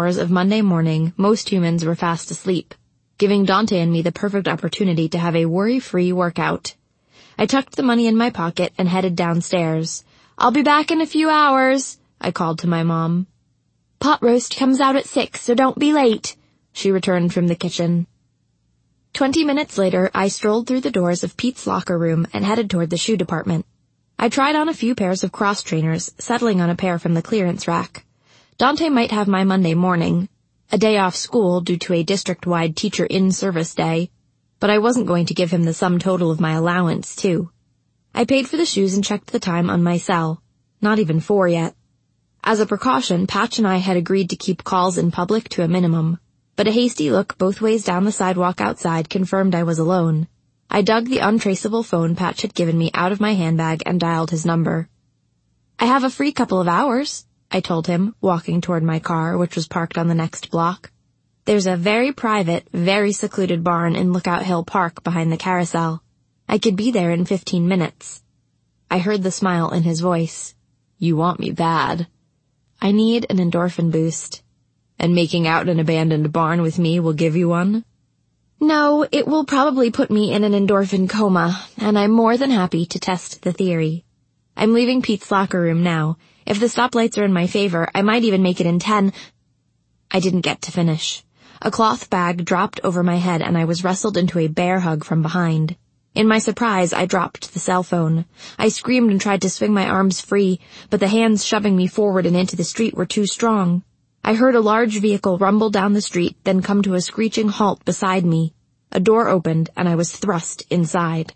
hours of Monday morning, most humans were fast asleep, giving Dante and me the perfect opportunity to have a worry-free workout. I tucked the money in my pocket and headed downstairs. "I'll be back in a few hours," I called to my mom. "Pot roast comes out at 6, so don't be late," she returned from the kitchen. 20 minutes later, I strolled through the doors of Pete's locker room and headed toward the shoe department. I tried on a few pairs of cross trainers, settling on a pair from the clearance rack. Dante might have my Monday morning, a day off school due to a district-wide teacher in-service day, but I wasn't going to give him the sum total of my allowance, too. I paid for the shoes and checked the time on my cell. Not even 4 yet. As a precaution, Patch and I had agreed to keep calls in public to a minimum, but a hasty look both ways down the sidewalk outside confirmed I was alone. I dug the untraceable phone Patch had given me out of my handbag and dialed his number. "I have a free couple of hours," I told him, walking toward my car, which was parked on the next block. "There's a very private, very secluded barn in Lookout Hill Park behind the carousel. I could be there in 15 minutes. I heard the smile in his voice. "You want me bad." "I need an endorphin boost." "And making out an abandoned barn with me will give you one?" "No, it will probably put me in an endorphin coma, and I'm more than happy to test the theory. I'm leaving Pete's locker room now. If the stoplights are in my favor, I might even make it in 10. I didn't get to finish. A cloth bag dropped over my head and I was wrestled into a bear hug from behind. In my surprise, I dropped the cell phone. I screamed and tried to swing my arms free, but the hands shoving me forward and into the street were too strong. I heard a large vehicle rumble down the street, then come to a screeching halt beside me. A door opened, and I was thrust inside.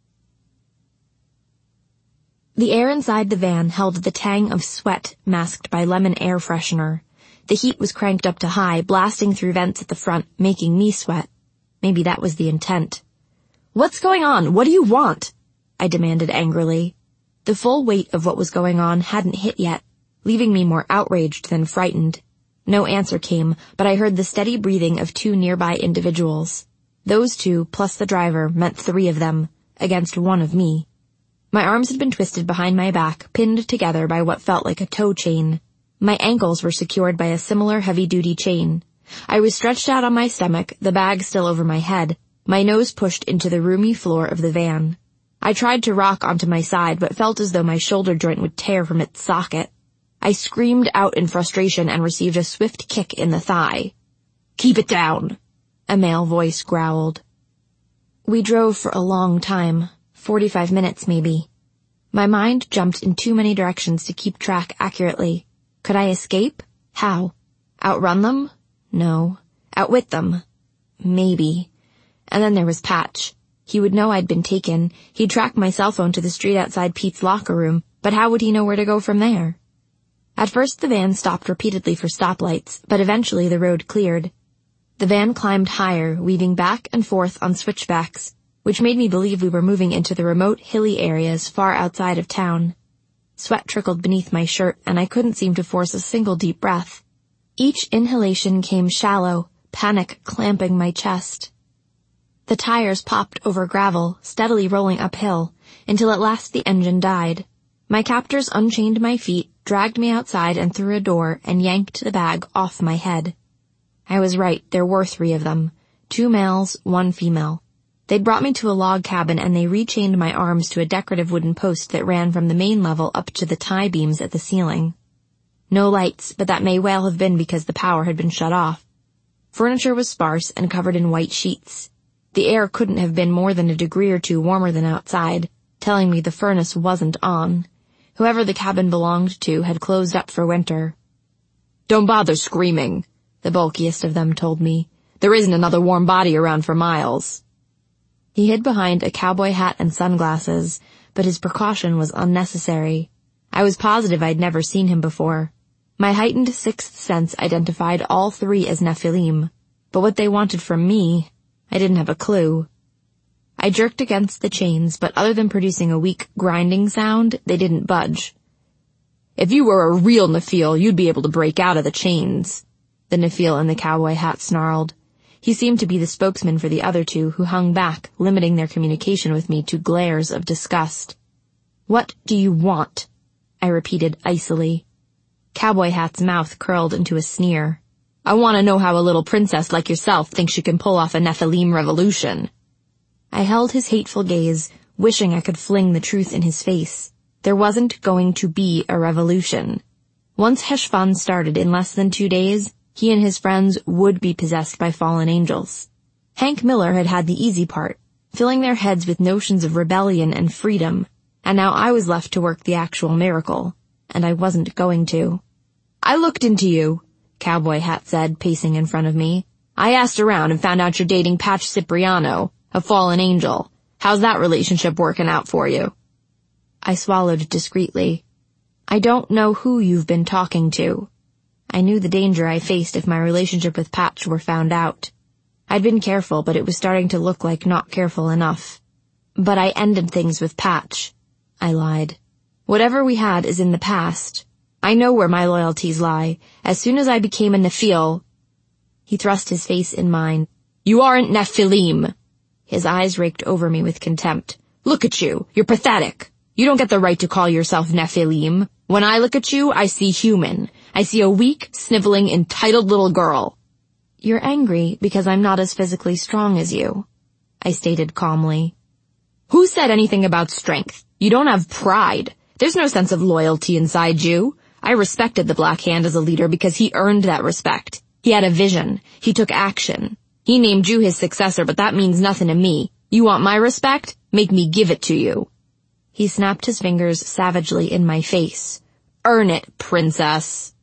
The air inside the van held the tang of sweat masked by lemon air freshener. The heat was cranked up to high, blasting through vents at the front, making me sweat. Maybe that was the intent. "What's going on? What do you want?" I demanded angrily. The full weight of what was going on hadn't hit yet, leaving me more outraged than frightened. No answer came, but I heard the steady breathing of 2 nearby individuals. Those 2, plus the driver, meant 3 of them, against 1 of me. My arms had been twisted behind my back, pinned together by what felt like a tow chain. My ankles were secured by a similar heavy-duty chain. I was stretched out on my stomach, the bag still over my head, my nose pushed into the roomy floor of the van. I tried to rock onto my side, but felt as though my shoulder joint would tear from its socket. I screamed out in frustration and received a swift kick in the thigh. "Keep it down," a male voice growled. We drove for a long time, 45 minutes maybe. My mind jumped in too many directions to keep track accurately. Could I escape? How? Outrun them? No. Outwit them? Maybe. And then there was Patch. He would know I'd been taken. He'd track my cell phone to the street outside Pete's locker room, but how would he know where to go from there? At first the van stopped repeatedly for stoplights, but eventually the road cleared. The van climbed higher, weaving back and forth on switchbacks, which made me believe we were moving into the remote hilly areas far outside of town. Sweat trickled beneath my shirt, and I couldn't seem to force a single deep breath. Each inhalation came shallow, panic clamping my chest. The tires popped over gravel, steadily rolling uphill, until at last the engine died. My captors unchained my feet, dragged me outside and through a door, and yanked the bag off my head. I was right, there were 3 of them. 2 males, 1 female. They'd brought me to a log cabin and they rechained my arms to a decorative wooden post that ran from the main level up to the tie beams at the ceiling. No lights, but that may well have been because the power had been shut off. Furniture was sparse and covered in white sheets. The air couldn't have been more than a degree or 2 warmer than outside, telling me the furnace wasn't on. Whoever the cabin belonged to had closed up for winter. "Don't bother screaming," the bulkiest of them told me. "There isn't another warm body around for miles." He hid behind a cowboy hat and sunglasses, but his precaution was unnecessary. I was positive I'd never seen him before. My heightened 6th sense identified all 3 as Nephilim, but what they wanted from me, I didn't have a clue. I jerked against the chains, but other than producing a weak grinding sound, they didn't budge. "If you were a real Nephil, you'd be able to break out of the chains," the Nephil in the cowboy hat snarled. He seemed to be the spokesman for the other 2, who hung back, limiting their communication with me to glares of disgust. "What do you want?" I repeated icily. Cowboy Hat's mouth curled into a sneer. I want to know how a little princess like yourself thinks she can pull off a Nephilim revolution." I held his hateful gaze, wishing I could fling the truth in his face. There wasn't going to be a revolution. Once Heshvan started in less than 2 days, he and his friends would be possessed by fallen angels. Hank Miller had had the easy part, filling their heads with notions of rebellion and freedom, and now I was left to work the actual miracle, and I wasn't going to. "I looked into you," Cowboy Hat said, pacing in front of me. "I asked around and found out you're dating Patch Cipriano, a fallen angel. How's that relationship working out for you?" I swallowed discreetly. "I don't know who you've been talking to." I knew the danger I faced if my relationship with Patch were found out. I'd been careful, but it was starting to look like not careful enough. "But I ended things with Patch," I lied. "Whatever we had is in the past. I know where my loyalties lie. As soon as I became a Nephil..." He thrust his face in mine. "You aren't Nephilim." His eyes raked over me with contempt. "Look at you. You're pathetic. You don't get the right to call yourself Nephilim. When I look at you, I see human. I see a weak, sniveling, entitled little girl." "You're angry because I'm not as physically strong as you," I stated calmly. "Who said anything about strength? You don't have pride. There's no sense of loyalty inside you. I respected the Black Hand as a leader because he earned that respect. He had a vision. He took action. He named you his successor, but that means nothing to me. You want my respect? Make me give it to you." He snapped his fingers savagely in my face. "Earn it, princess."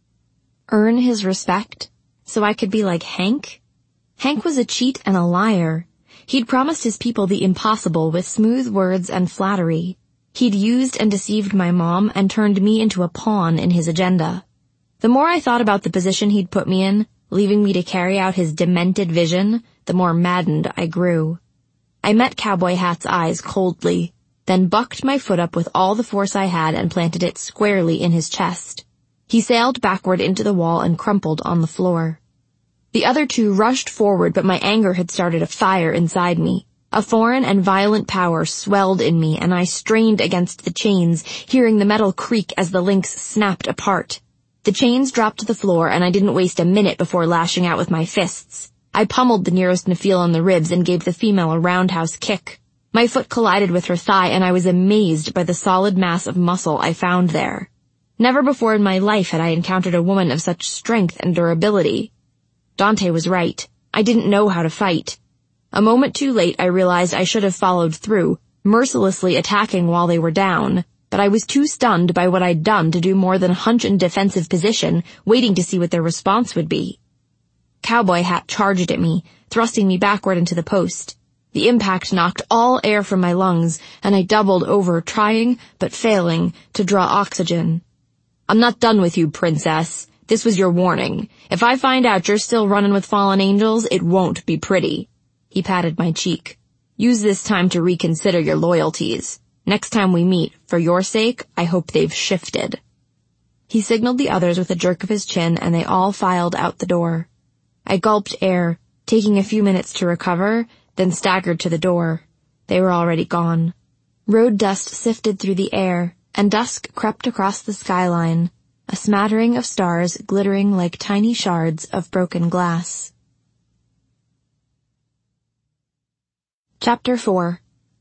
Earn his respect? So I could be like Hank? Hank was a cheat and a liar. He'd promised his people the impossible with smooth words and flattery. He'd used and deceived my mom and turned me into a pawn in his agenda. The more I thought about the position he'd put me in, leaving me to carry out his demented vision, the more maddened I grew. I met Cowboy Hat's eyes coldly, then bucked my foot up with all the force I had and planted it squarely in his chest. He sailed backward into the wall and crumpled on the floor. The other two rushed forward, but my anger had started a fire inside me. A foreign and violent power swelled in me, and I strained against the chains, hearing the metal creak as the links snapped apart. The chains dropped to the floor, and I didn't waste a minute before lashing out with my fists. I pummeled the nearest Nephil on the ribs and gave the female a roundhouse kick. My foot collided with her thigh, and I was amazed by the solid mass of muscle I found there. Never before in my life had I encountered a woman of such strength and durability. Dante was right. I didn't know how to fight. A moment too late, I realized I should have followed through, mercilessly attacking while they were down, but I was too stunned by what I'd done to do more than hunch in defensive position, waiting to see what their response would be. Cowboy Hat charged at me, thrusting me backward into the post. The impact knocked all air from my lungs, and I doubled over, trying, but failing, to draw oxygen. "I'm not done with you, princess. This was your warning. If I find out you're still running with fallen angels, it won't be pretty." He patted my cheek. "Use this time to reconsider your loyalties. Next time we meet, for your sake, I hope they've shifted." He signaled the others with a jerk of his chin, and they all filed out the door. I gulped air, taking a few minutes to recover, then staggered to the door. They were already gone. Road dust sifted through the air, and dusk crept across the skyline, a smattering of stars glittering like tiny shards of broken glass. Chapter 4.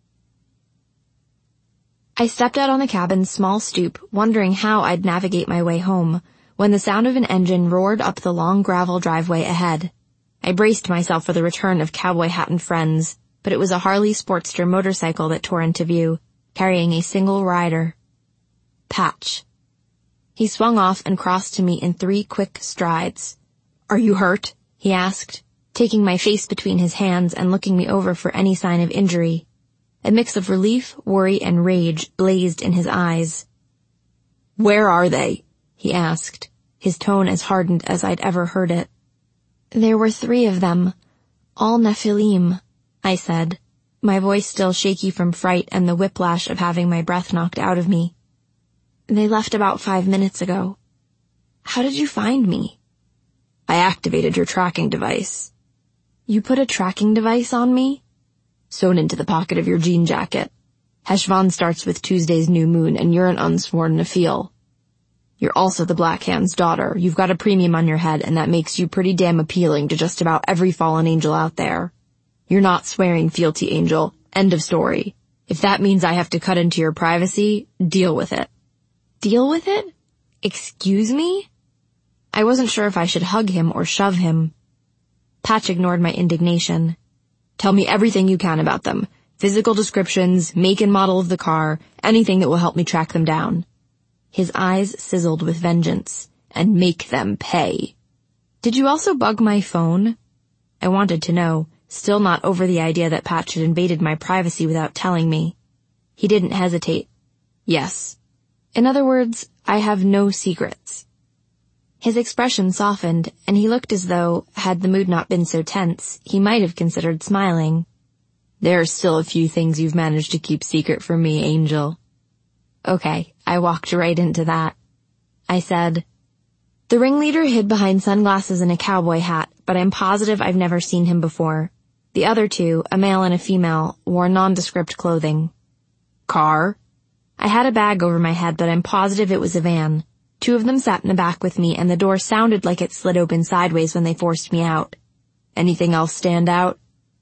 I stepped out on the cabin's small stoop, wondering how I'd navigate my way home, when the sound of an engine roared up the long gravel driveway ahead. I braced myself for the return of Cowboy Hat and friends, but it was a Harley Sportster motorcycle that tore into view, carrying a single rider. Patch. He swung off and crossed to me in 3 quick strides. "Are you hurt?" he asked, taking my face between his hands and looking me over for any sign of injury. A mix of relief, worry, and rage blazed in his eyes. "Where are they?" he asked, his tone as hardened as I'd ever heard it. "There were 3 of them, all Nephilim," I said, my voice still shaky from fright and the whiplash of having my breath knocked out of me. "They left about 5 minutes ago. How did you find me?" "I activated your tracking device." "You put a tracking device on me?" "Sewn into the pocket of your jean jacket. Heshvan starts with Tuesday's new moon, and you're an unsworn Nephil." You're also the Black Hand's daughter. You've got a premium on your head, and that makes you pretty damn appealing to just about every fallen angel out there. You're not swearing fealty, Angel. End of story. If that means I have to cut into your privacy, deal with it. Deal with it? Excuse me? I wasn't sure if I should hug him or shove him. Patch ignored my indignation. Tell me everything you can about them. Physical descriptions, make and model of the car, anything that will help me track them down. His eyes sizzled with vengeance. And make them pay. Did you also bug my phone? I wanted to know, still not over the idea that Patch had invaded my privacy without telling me. He didn't hesitate. Yes. In other words, I have no secrets. His expression softened, and he looked as though, had the mood not been so tense, he might have considered smiling. There are still a few things you've managed to keep secret from me, Angel. Okay, I walked right into that. I said, the ringleader hid behind sunglasses and a cowboy hat, but I'm positive I've never seen him before. The other two, a male and a female, wore nondescript clothing. Car? I had a bag over my head, but I'm positive it was a van. Two of them sat in the back with me, and the door sounded like it slid open sideways when they forced me out. Anything else stand out?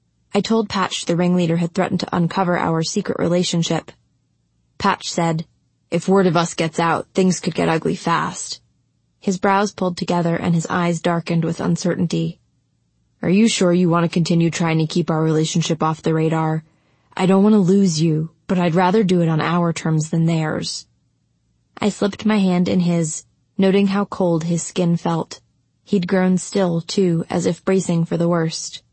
I told Patch the ringleader had threatened to uncover our secret relationship. Patch said, if word of us gets out, things could get ugly fast. His brows pulled together and his eyes darkened with uncertainty. Are you sure you want to continue trying to keep our relationship off the radar? I don't want to lose you, but I'd rather do it on our terms than theirs. I slipped my hand in his, noting how cold his skin felt. He'd grown still, too, as if bracing for the worst.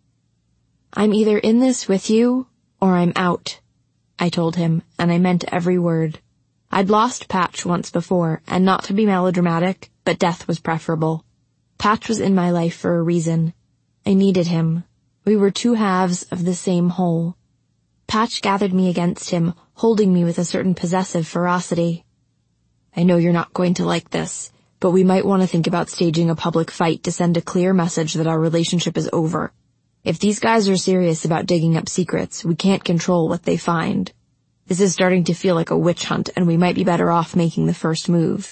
I'm either in this with you, or I'm out, I told him, and I meant every word. I'd lost Patch once before, and not to be melodramatic, but death was preferable. Patch was in my life for a reason. I needed him. We were two halves of the same whole. Patch gathered me against him, holding me with a certain possessive ferocity. I know you're not going to like this, but we might want to think about staging a public fight to send a clear message that our relationship is over. If these guys are serious about digging up secrets, we can't control what they find. This is starting to feel like a witch hunt, and we might be better off making the first move.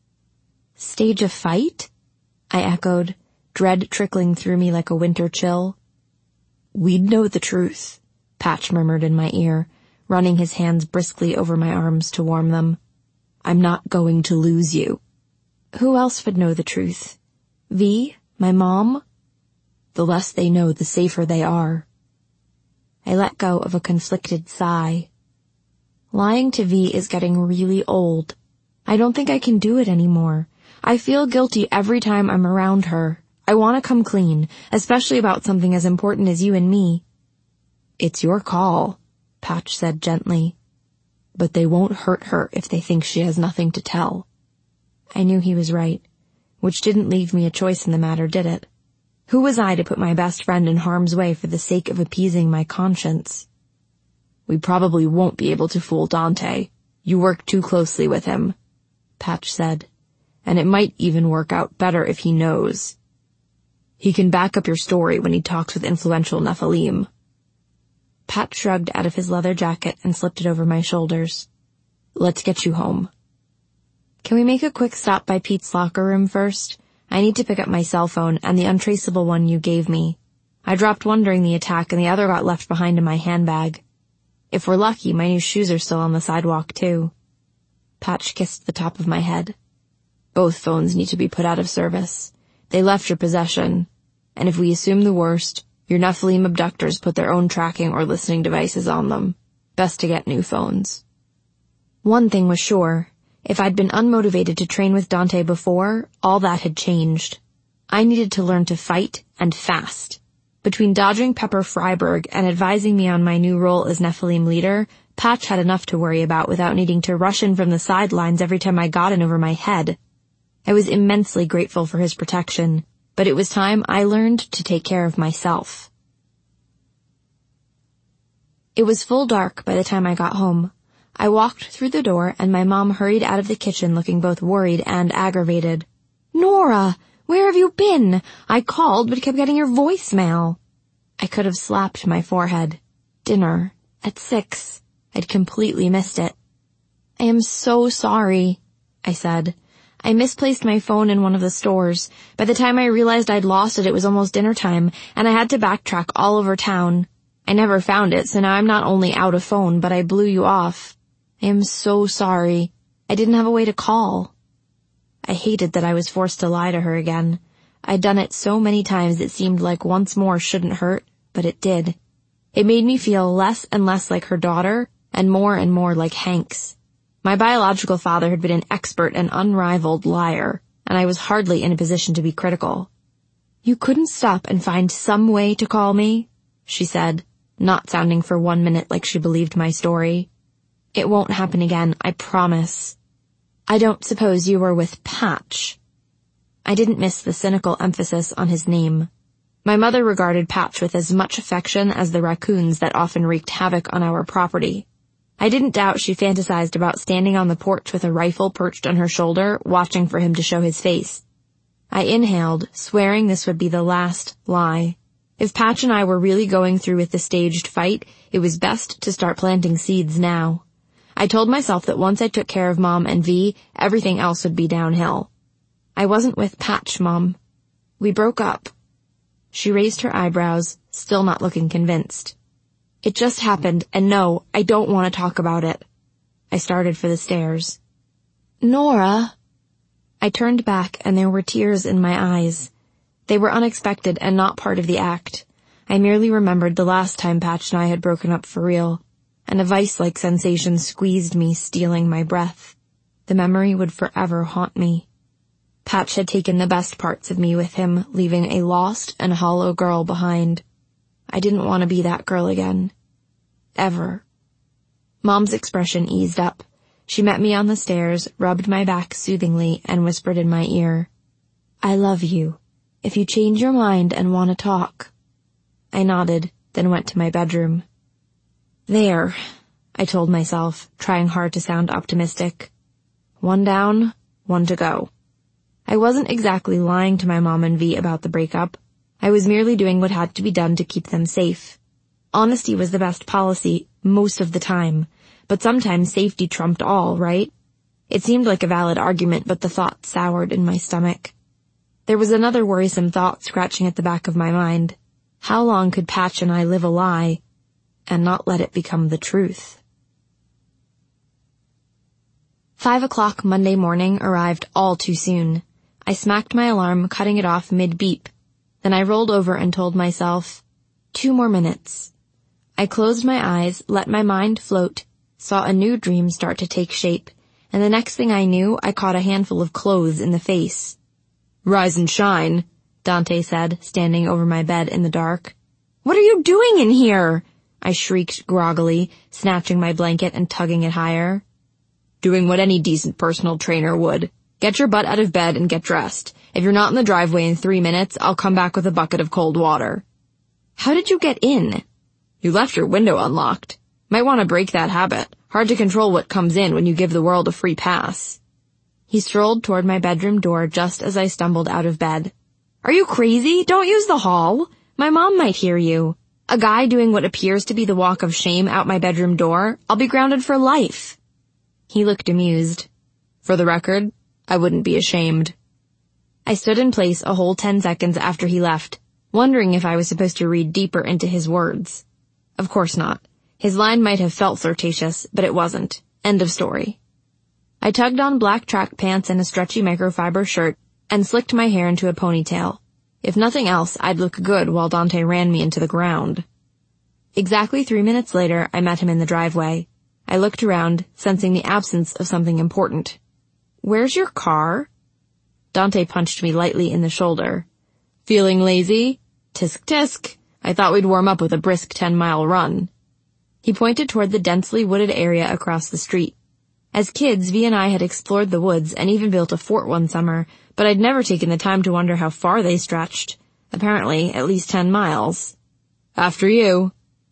Stage a fight? I echoed, dread trickling through me like a winter chill. We'd know the truth, Patch murmured in my ear, running his hands briskly over my arms to warm them. I'm not going to lose you. Who else would know the truth? V? My mom? The less they know, the safer they are. I let go of a conflicted sigh. Lying to V is getting really old. I don't think I can do it anymore. I feel guilty every time I'm around her. I want to come clean, especially about something as important as you and me. It's your call, Patch said gently. But they won't hurt her if they think she has nothing to tell. I knew he was right, which didn't leave me a choice in the matter, did it? Who was I to put my best friend in harm's way for the sake of appeasing my conscience? We probably won't be able to fool Dante. You work too closely with him, Patch said, and it might even work out better if he knows. He can back up your story when he talks with influential Nephilim. Patch shrugged out of his leather jacket and slipped it over my shoulders. Let's get you home. Can we make a quick stop by Pete's locker room first? I need to pick up my cell phone and the untraceable one you gave me. I dropped one during the attack and the other got left behind in my handbag. If we're lucky, my new shoes are still on the sidewalk too. Patch kissed the top of my head. Both phones need to be put out of service. They left your possession. And if we assume the worst, your Nephilim abductors put their own tracking or listening devices on them. Best to get new phones. One thing was sure. If I'd been unmotivated to train with Dante before, all that had changed. I needed to learn to fight, and fast. Between dodging Pepper Freiberg and advising me on my new role as Nephilim leader, Patch had enough to worry about without needing to rush in from the sidelines every time I got in over my head. I was immensely grateful for his protection, but it was time I learned to take care of myself. It was full dark by the time I got home. I walked through the door and my mom hurried out of the kitchen looking both worried and aggravated. Nora, where have you been? I called but kept getting your voicemail. I could have slapped my forehead. Dinner. At 6. I'd completely missed it. I am so sorry, I said. I misplaced my phone in one of the stores. By the time I realized I'd lost it, it was almost dinner time, and I had to backtrack all over town. I never found it, so now I'm not only out of phone, but I blew you off. I am so sorry. I didn't have a way to call. I hated that I was forced to lie to her again. I'd done it so many times it seemed like once more shouldn't hurt, but it did. It made me feel less and less like her daughter, and more like Hank's. My biological father had been an expert and unrivaled liar, and I was hardly in a position to be critical. "You couldn't stop and find some way to call me?" she said, not sounding for 1 minute like she believed my story. "It won't happen again, I promise." "I don't suppose you were with Patch?" I didn't miss the cynical emphasis on his name. My mother regarded Patch with as much affection as the raccoons that often wreaked havoc on our property. I didn't doubt she fantasized about standing on the porch with a rifle perched on her shoulder, watching for him to show his face. I inhaled, swearing this would be the last lie. If Patch and I were really going through with the staged fight, it was best to start planting seeds now. I told myself that once I took care of Mom and V, everything else would be downhill. "I wasn't with Patch, Mom. We broke up." She raised her eyebrows, still not looking convinced. "It just happened, and no, I don't want to talk about it." I started for the stairs. "Nora." I turned back, and there were tears in my eyes. They were unexpected and not part of the act. I merely remembered the last time Patch and I had broken up for real, and a vice-like sensation squeezed me, stealing my breath. The memory would forever haunt me. Patch had taken the best parts of me with him, leaving a lost and hollow girl behind. I didn't want to be that girl again. Ever. Mom's expression eased up. She met me on the stairs, rubbed my back soothingly, and whispered in my ear, "I love you. If you change your mind and want to talk." I nodded, then went to my bedroom. "There," I told myself, trying hard to sound optimistic. "One down, one to go." I wasn't exactly lying to my Mom and V about the breakup. I was merely doing what had to be done to keep them safe. Honesty was the best policy, most of the time, but sometimes safety trumped all, right? It seemed like a valid argument, but the thought soured in my stomach. There was another worrisome thought scratching at the back of my mind. How long could Patch and I live a lie, and not let it become the truth? 5:00 Monday morning arrived all too soon. I smacked my alarm, cutting it off mid-beep. Then I rolled over and told myself, 2 more minutes. I closed my eyes, let my mind float, saw a new dream start to take shape, and the next thing I knew, I caught a handful of clothes in the face. "Rise and shine," Dante said, standing over my bed in the dark. "What are you doing in here?" I shrieked groggily, snatching my blanket and tugging it higher. "Doing what any decent personal trainer would. Get your butt out of bed and get dressed. If you're not in the driveway in 3 minutes, I'll come back with a bucket of cold water." "How did you get in?" "You left your window unlocked. Might want to break that habit. Hard to control what comes in when you give the world a free pass." He strolled toward my bedroom door just as I stumbled out of bed. "Are you crazy? Don't use the hall. My mom might hear you. A guy doing what appears to be the walk of shame out my bedroom door? I'll be grounded for life." He looked amused. "For the record, I wouldn't be ashamed." I stood in place a whole 10 seconds after he left, wondering if I was supposed to read deeper into his words. Of course not. His line might have felt flirtatious, but it wasn't. End of story. I tugged on black track pants and a stretchy microfiber shirt and slicked my hair into a ponytail. If nothing else, I'd look good while Dante ran me into the ground. Exactly 3 minutes later, I met him in the driveway. I looked around, sensing the absence of something important. "Where's your car?" Dante punched me lightly in the shoulder. "Feeling lazy? Tisk tisk. I thought we'd warm up with a brisk 10-mile run." He pointed toward the densely wooded area across the street. As kids, V and I had explored the woods and even built a fort one summer, but I'd never taken the time to wonder how far they stretched. Apparently, at least 10 miles. "After you."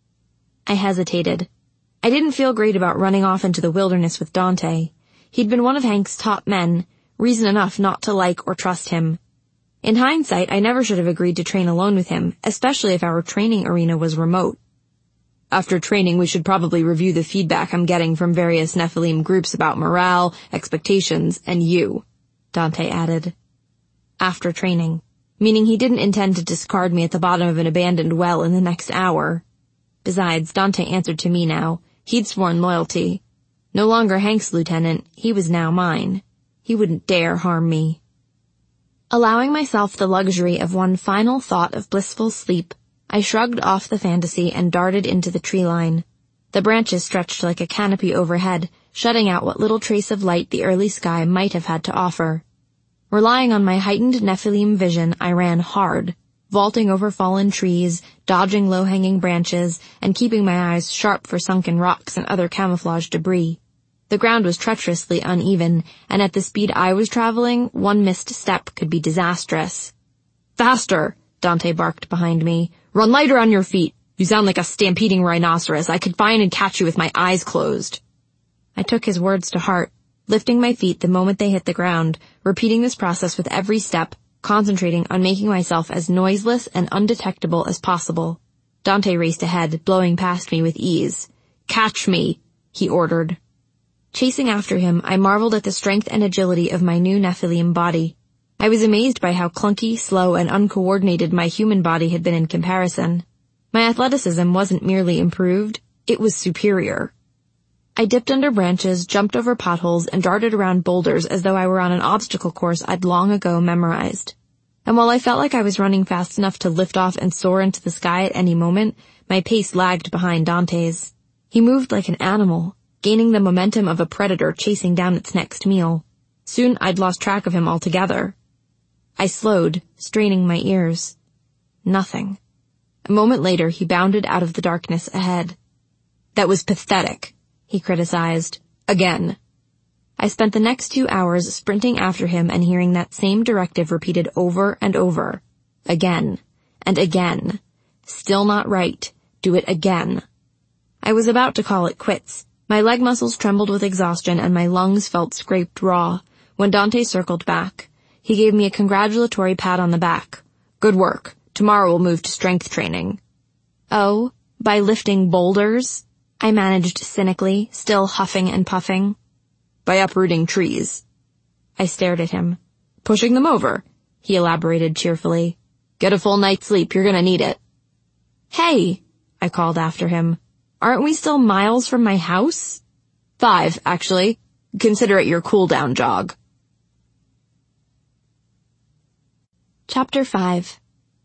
I hesitated. I didn't feel great about running off into the wilderness with Dante. He'd been one of Hank's top men, reason enough not to like or trust him. In hindsight, I never should have agreed to train alone with him, especially if our training arena was remote. "After training, we should probably review the feedback I'm getting from various Nephilim groups about morale, expectations, and you." Dante added. After training, meaning he didn't intend to discard me at the bottom of an abandoned well in the next hour. Besides, Dante answered to me now. He'd sworn loyalty. No longer Hank's lieutenant, he was now mine. He wouldn't dare harm me. Allowing myself the luxury of one final thought of blissful sleep, I shrugged off the fantasy and darted into the tree line. The branches stretched like a canopy overhead, shutting out what little trace of light the early sky might have had to offer. Relying on my heightened Nephilim vision, I ran hard, vaulting over fallen trees, dodging low-hanging branches, and keeping my eyes sharp for sunken rocks and other camouflage debris. The ground was treacherously uneven, and at the speed I was traveling, one missed step could be disastrous. "Faster!" Dante barked behind me. "Run lighter on your feet! You sound like a stampeding rhinoceros. I could find and catch you with my eyes closed." I took his words to heart, lifting my feet the moment they hit the ground, repeating this process with every step, concentrating on making myself as noiseless and undetectable as possible. Dante raced ahead, blowing past me with ease. "Catch me!" he ordered. Chasing after him, I marveled at the strength and agility of my new Nephilim body. I was amazed by how clunky, slow, and uncoordinated my human body had been in comparison. My athleticism wasn't merely improved, it was superior. I dipped under branches, jumped over potholes, and darted around boulders as though I were on an obstacle course I'd long ago memorized. And while I felt like I was running fast enough to lift off and soar into the sky at any moment, my pace lagged behind Dante's. He moved like an animal, gaining the momentum of a predator chasing down its next meal. Soon I'd lost track of him altogether. I slowed, straining my ears. Nothing. A moment later, he bounded out of the darkness ahead. "That was pathetic," he criticized. "Again." I spent the next 2 hours sprinting after him and hearing that same directive repeated over and over. Again. And again. Still not right. Do it again. I was about to call it quits. My leg muscles trembled with exhaustion and my lungs felt scraped raw, when Dante circled back. He gave me a congratulatory pat on the back. "Good work. Tomorrow we'll move to strength training." "Oh, by lifting boulders?" I managed cynically, still huffing and puffing. "By uprooting trees." I stared at him. "Pushing them over," he elaborated cheerfully. "Get a full night's sleep, you're gonna need it." "Hey," I called after him. "Aren't we still miles from my house?" 5, actually. Consider it your cool-down jog. Chapter 5.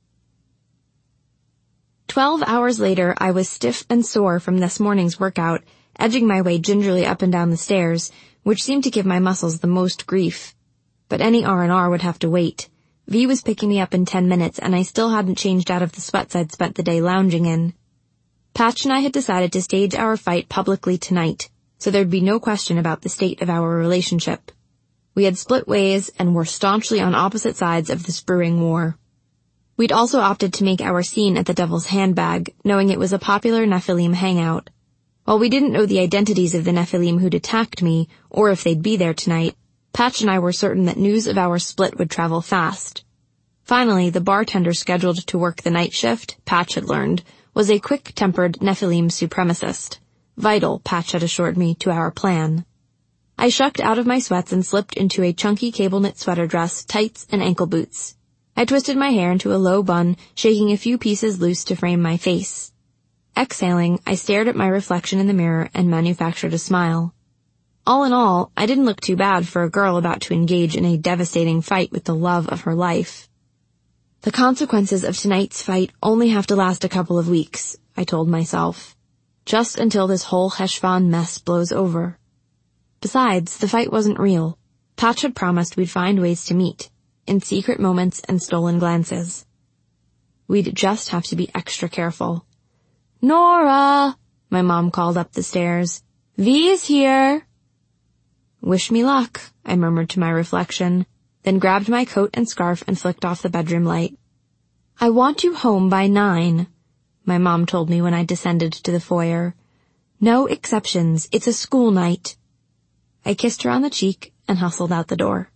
12 hours later, I was stiff and sore from this morning's workout, edging my way gingerly up and down the stairs, which seemed to give my muscles the most grief. But any R&R would have to wait. V was picking me up in 10 minutes, and I still hadn't changed out of the sweats I'd spent the day lounging in. Patch and I had decided to stage our fight publicly tonight, so there'd be no question about the state of our relationship. We had split ways and were staunchly on opposite sides of this brewing war. We'd also opted to make our scene at the Devil's Handbag, knowing it was a popular Nephilim hangout. While we didn't know the identities of the Nephilim who'd attacked me, or if they'd be there tonight, Patch and I were certain that news of our split would travel fast. Finally, the bartender scheduled to work the night shift, Patch had learned, was a quick-tempered Nephilim supremacist. Vital, Patch had assured me, to our plan. I shucked out of my sweats and slipped into a chunky cable-knit sweater dress, tights, and ankle boots. I twisted my hair into a low bun, shaking a few pieces loose to frame my face. Exhaling, I stared at my reflection in the mirror and manufactured a smile. All in all, I didn't look too bad for a girl about to engage in a devastating fight with the love of her life. The consequences of tonight's fight only have to last a couple of weeks, I told myself. Just until this whole Heshvan mess blows over. Besides, the fight wasn't real. Patch had promised we'd find ways to meet, in secret moments and stolen glances. We'd just have to be extra careful. "Nora!" my mom called up the stairs. "V is here." "Wish me luck," I murmured to my reflection, then grabbed my coat and scarf and flicked off the bedroom light. "I want you home by 9, my mom told me when I descended to the foyer. "No exceptions. It's a school night." I kissed her on the cheek and hustled out the door.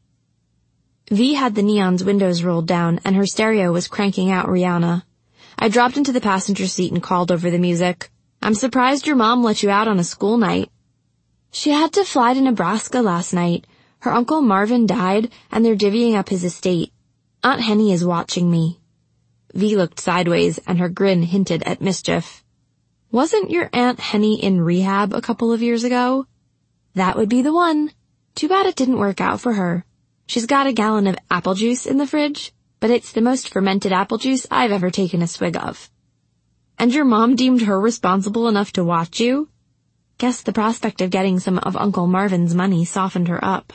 V had the Neon's windows rolled down, and her stereo was cranking out Rihanna. I dropped into the passenger seat and called over the music. "I'm surprised your mom let you out on a school night." "She had to fly to Nebraska last night. Her Uncle Marvin died, and they're divvying up his estate. Aunt Henny is watching me." V looked sideways, and her grin hinted at mischief. "Wasn't your Aunt Henny in rehab a couple of years ago?" "That would be the one. Too bad it didn't work out for her. She's got a gallon of apple juice in the fridge, but it's the most fermented apple juice I've ever taken a swig of." "And your mom deemed her responsible enough to watch you?" Guess the prospect of getting some of Uncle Marvin's money softened her up.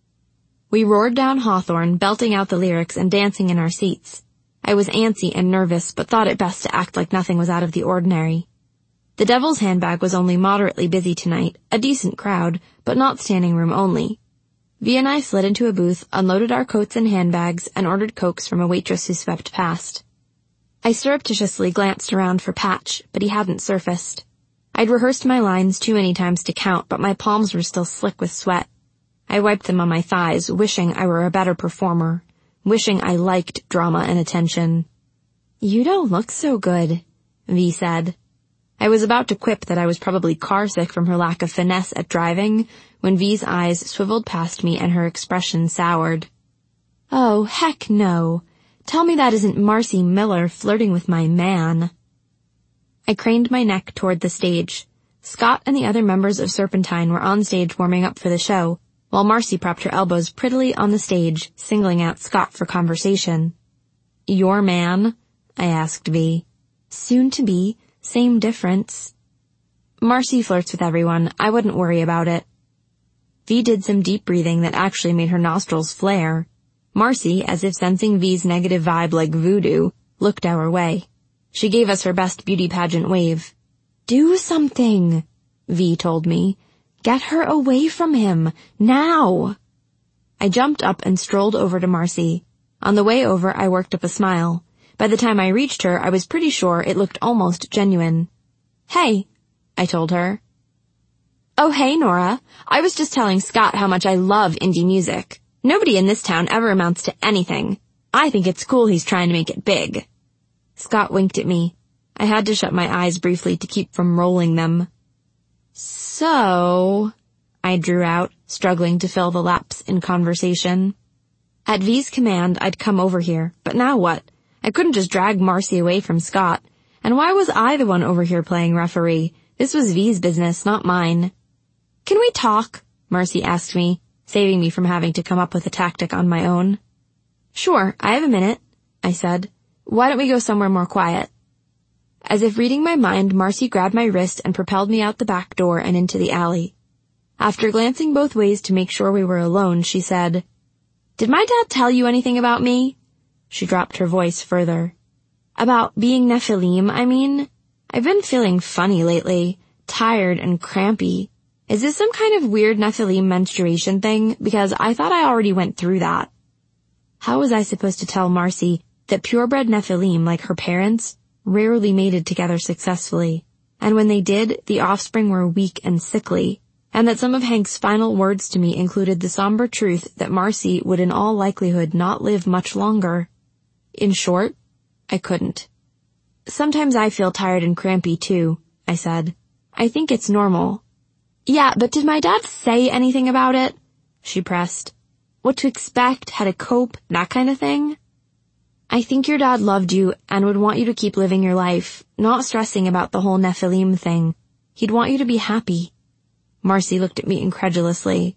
We roared down Hawthorne, belting out the lyrics and dancing in our seats. I was antsy and nervous, but thought it best to act like nothing was out of the ordinary. The Devil's Handbag was only moderately busy tonight, a decent crowd, but not standing room only. V and I slid into a booth, unloaded our coats and handbags, and ordered cokes from a waitress who swept past. I surreptitiously glanced around for Patch, but he hadn't surfaced. I'd rehearsed my lines too many times to count, but my palms were still slick with sweat. I wiped them on my thighs, wishing I were a better performer, wishing I liked drama and attention. "You don't look so good," V said. I was about to quip that I was probably carsick from her lack of finesse at driving, when V's eyes swiveled past me and her expression soured. "Oh, heck no. Tell me that isn't Marcy Miller flirting with my man." I craned my neck toward the stage. Scott and the other members of Serpentine were on stage warming up for the show, while Marcy propped her elbows prettily on the stage, singling out Scott for conversation. "Your man?" I asked V. "Soon to be. Same difference." "Marcy flirts with everyone. I wouldn't worry about it." V did some deep breathing that actually made her nostrils flare. Marcy, as if sensing V's negative vibe like voodoo, looked our way. She gave us her best beauty pageant wave. "Do something," V told me. "Get her away from him. Now." I jumped up and strolled over to Marcy. On the way over, I worked up a smile. By the time I reached her, I was pretty sure it looked almost genuine. "Hey," I told her. "Oh, hey, Nora. I was just telling Scott how much I love indie music. Nobody in this town ever amounts to anything. I think it's cool he's trying to make it big." Scott winked at me. I had to shut my eyes briefly to keep from rolling them. "So," I drew out, struggling to fill the lapse in conversation. At V's command, I'd come over here, but now what? I couldn't just drag Marcy away from Scott. And why was I the one over here playing referee? This was V's business, not mine. "Can we talk?" Marcy asked me, saving me from having to come up with a tactic on my own. "Sure, I have a minute," I said. "Why don't we go somewhere more quiet?" As if reading my mind, Marcy grabbed my wrist and propelled me out the back door and into the alley. After glancing both ways to make sure we were alone, she said, "Did my dad tell you anything about me?" She dropped her voice further. "About being Nephilim, I mean? I've been feeling funny lately, tired and crampy. Is this some kind of weird Nephilim menstruation thing? Because I thought I already went through that." How was I supposed to tell Marcy that purebred Nephilim, like her parents, rarely mated together successfully, and when they did, the offspring were weak and sickly, and that some of Hank's final words to me included the somber truth that Marcy would in all likelihood not live much longer? In short, I couldn't. "Sometimes I feel tired and crampy too," I said. "I think it's normal." "Yeah, but did my dad say anything about it?" she pressed. "What to expect, how to cope, that kind of thing?" "I think your dad loved you and would want you to keep living your life, not stressing about the whole Nephilim thing. He'd want you to be happy." Marcy looked at me incredulously.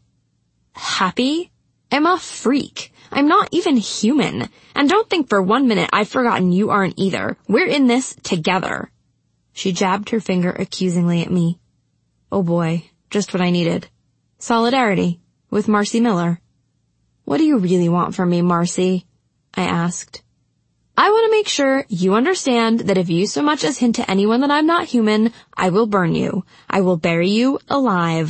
"Happy? I'm a freak. I'm not even human. And don't think for 1 minute I've forgotten you aren't either. We're in this together." She jabbed her finger accusingly at me. Oh boy, just what I needed. Solidarity with Marcy Miller. "What do you really want from me, Marcy?" I asked. "I want to make sure you understand that if you so much as hint to anyone that I'm not human, I will burn you. I will bury you alive."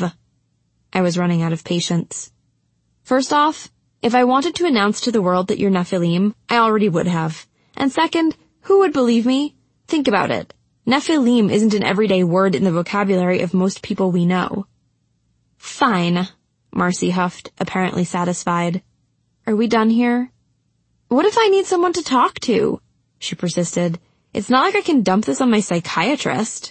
I was running out of patience. First off, if I wanted to announce to the world that you're Nephilim, I already would have. And second, who would believe me? Think about it. Nephilim isn't an everyday word in the vocabulary of most people we know. "Fine," Marcy huffed, apparently satisfied. "Are we done here?" "What if I need someone to talk to?" she persisted. "It's not like I can dump this on my psychiatrist."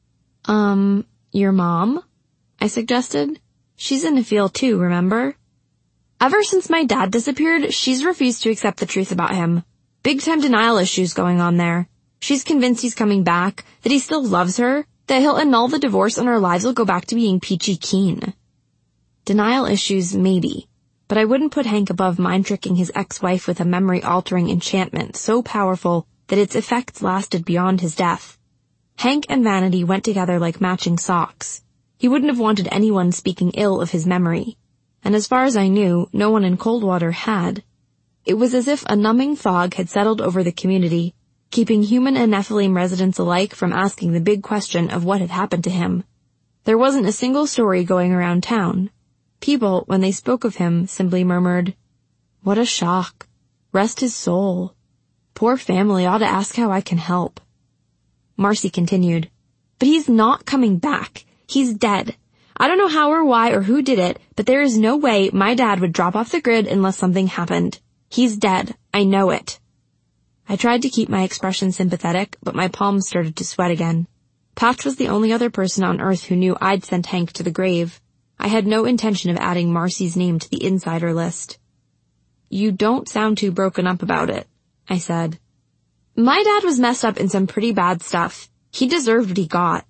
Your mom?" I suggested. "She's in the field too, remember?" Ever since my dad disappeared, she's refused to accept the truth about him. Big-time denial issues going on there. She's convinced he's coming back, that he still loves her, that he'll annul the divorce and our lives will go back to being peachy keen. Denial issues, maybe. But I wouldn't put Hank above mind-tricking his ex-wife with a memory-altering enchantment so powerful that its effects lasted beyond his death. Hank and vanity went together like matching socks. He wouldn't have wanted anyone speaking ill of his memory. And as far as I knew, no one in Coldwater had. It was as if a numbing fog had settled over the community, keeping human and Nephilim residents alike from asking the big question of what had happened to him. There wasn't a single story going around town. People, when they spoke of him, simply murmured, "What a shock. Rest his soul. Poor family, ought to ask how I can help." Marcy continued, "But he's not coming back. He's dead. I don't know how or why or who did it, but there is no way my dad would drop off the grid unless something happened. He's dead. I know it." I tried to keep my expression sympathetic, but my palms started to sweat again. Patch was the only other person on Earth who knew I'd sent Hank to the grave. I had no intention of adding Marcy's name to the insider list. "You don't sound too broken up about it," I said. "My dad was messed up in some pretty bad stuff. He deserved what he got."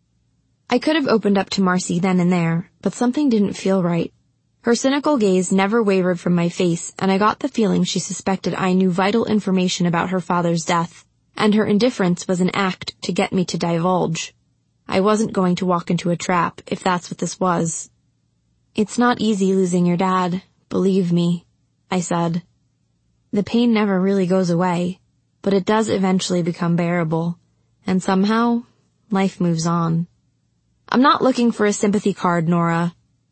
I could have opened up to Marcy then and there, but something didn't feel right. Her cynical gaze never wavered from my face, and I got the feeling she suspected I knew vital information about her father's death, and her indifference was an act to get me to divulge. I wasn't going to walk into a trap, if that's what this was. "It's not easy losing your dad, believe me," I said. "The pain never really goes away, but it does eventually become bearable, and somehow, life moves on. I'm not looking for a sympathy card, Nora."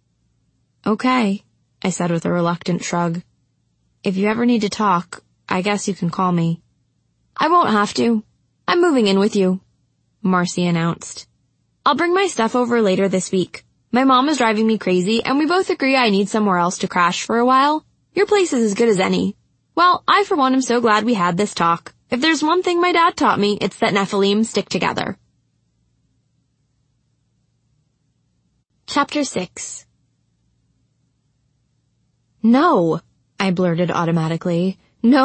"Okay," I said with a reluctant shrug. "If you ever need to talk, I guess you can call me." "I won't have to. I'm moving in with you," Marcy announced. "I'll bring my stuff over later this week. My mom is driving me crazy, and we both agree I need somewhere else to crash for a while. Your place is as good as any. Well, I for one am so glad we had this talk. If there's one thing my dad taught me, it's that Nephilim stick together." Chapter 6. "No," I blurted automatically.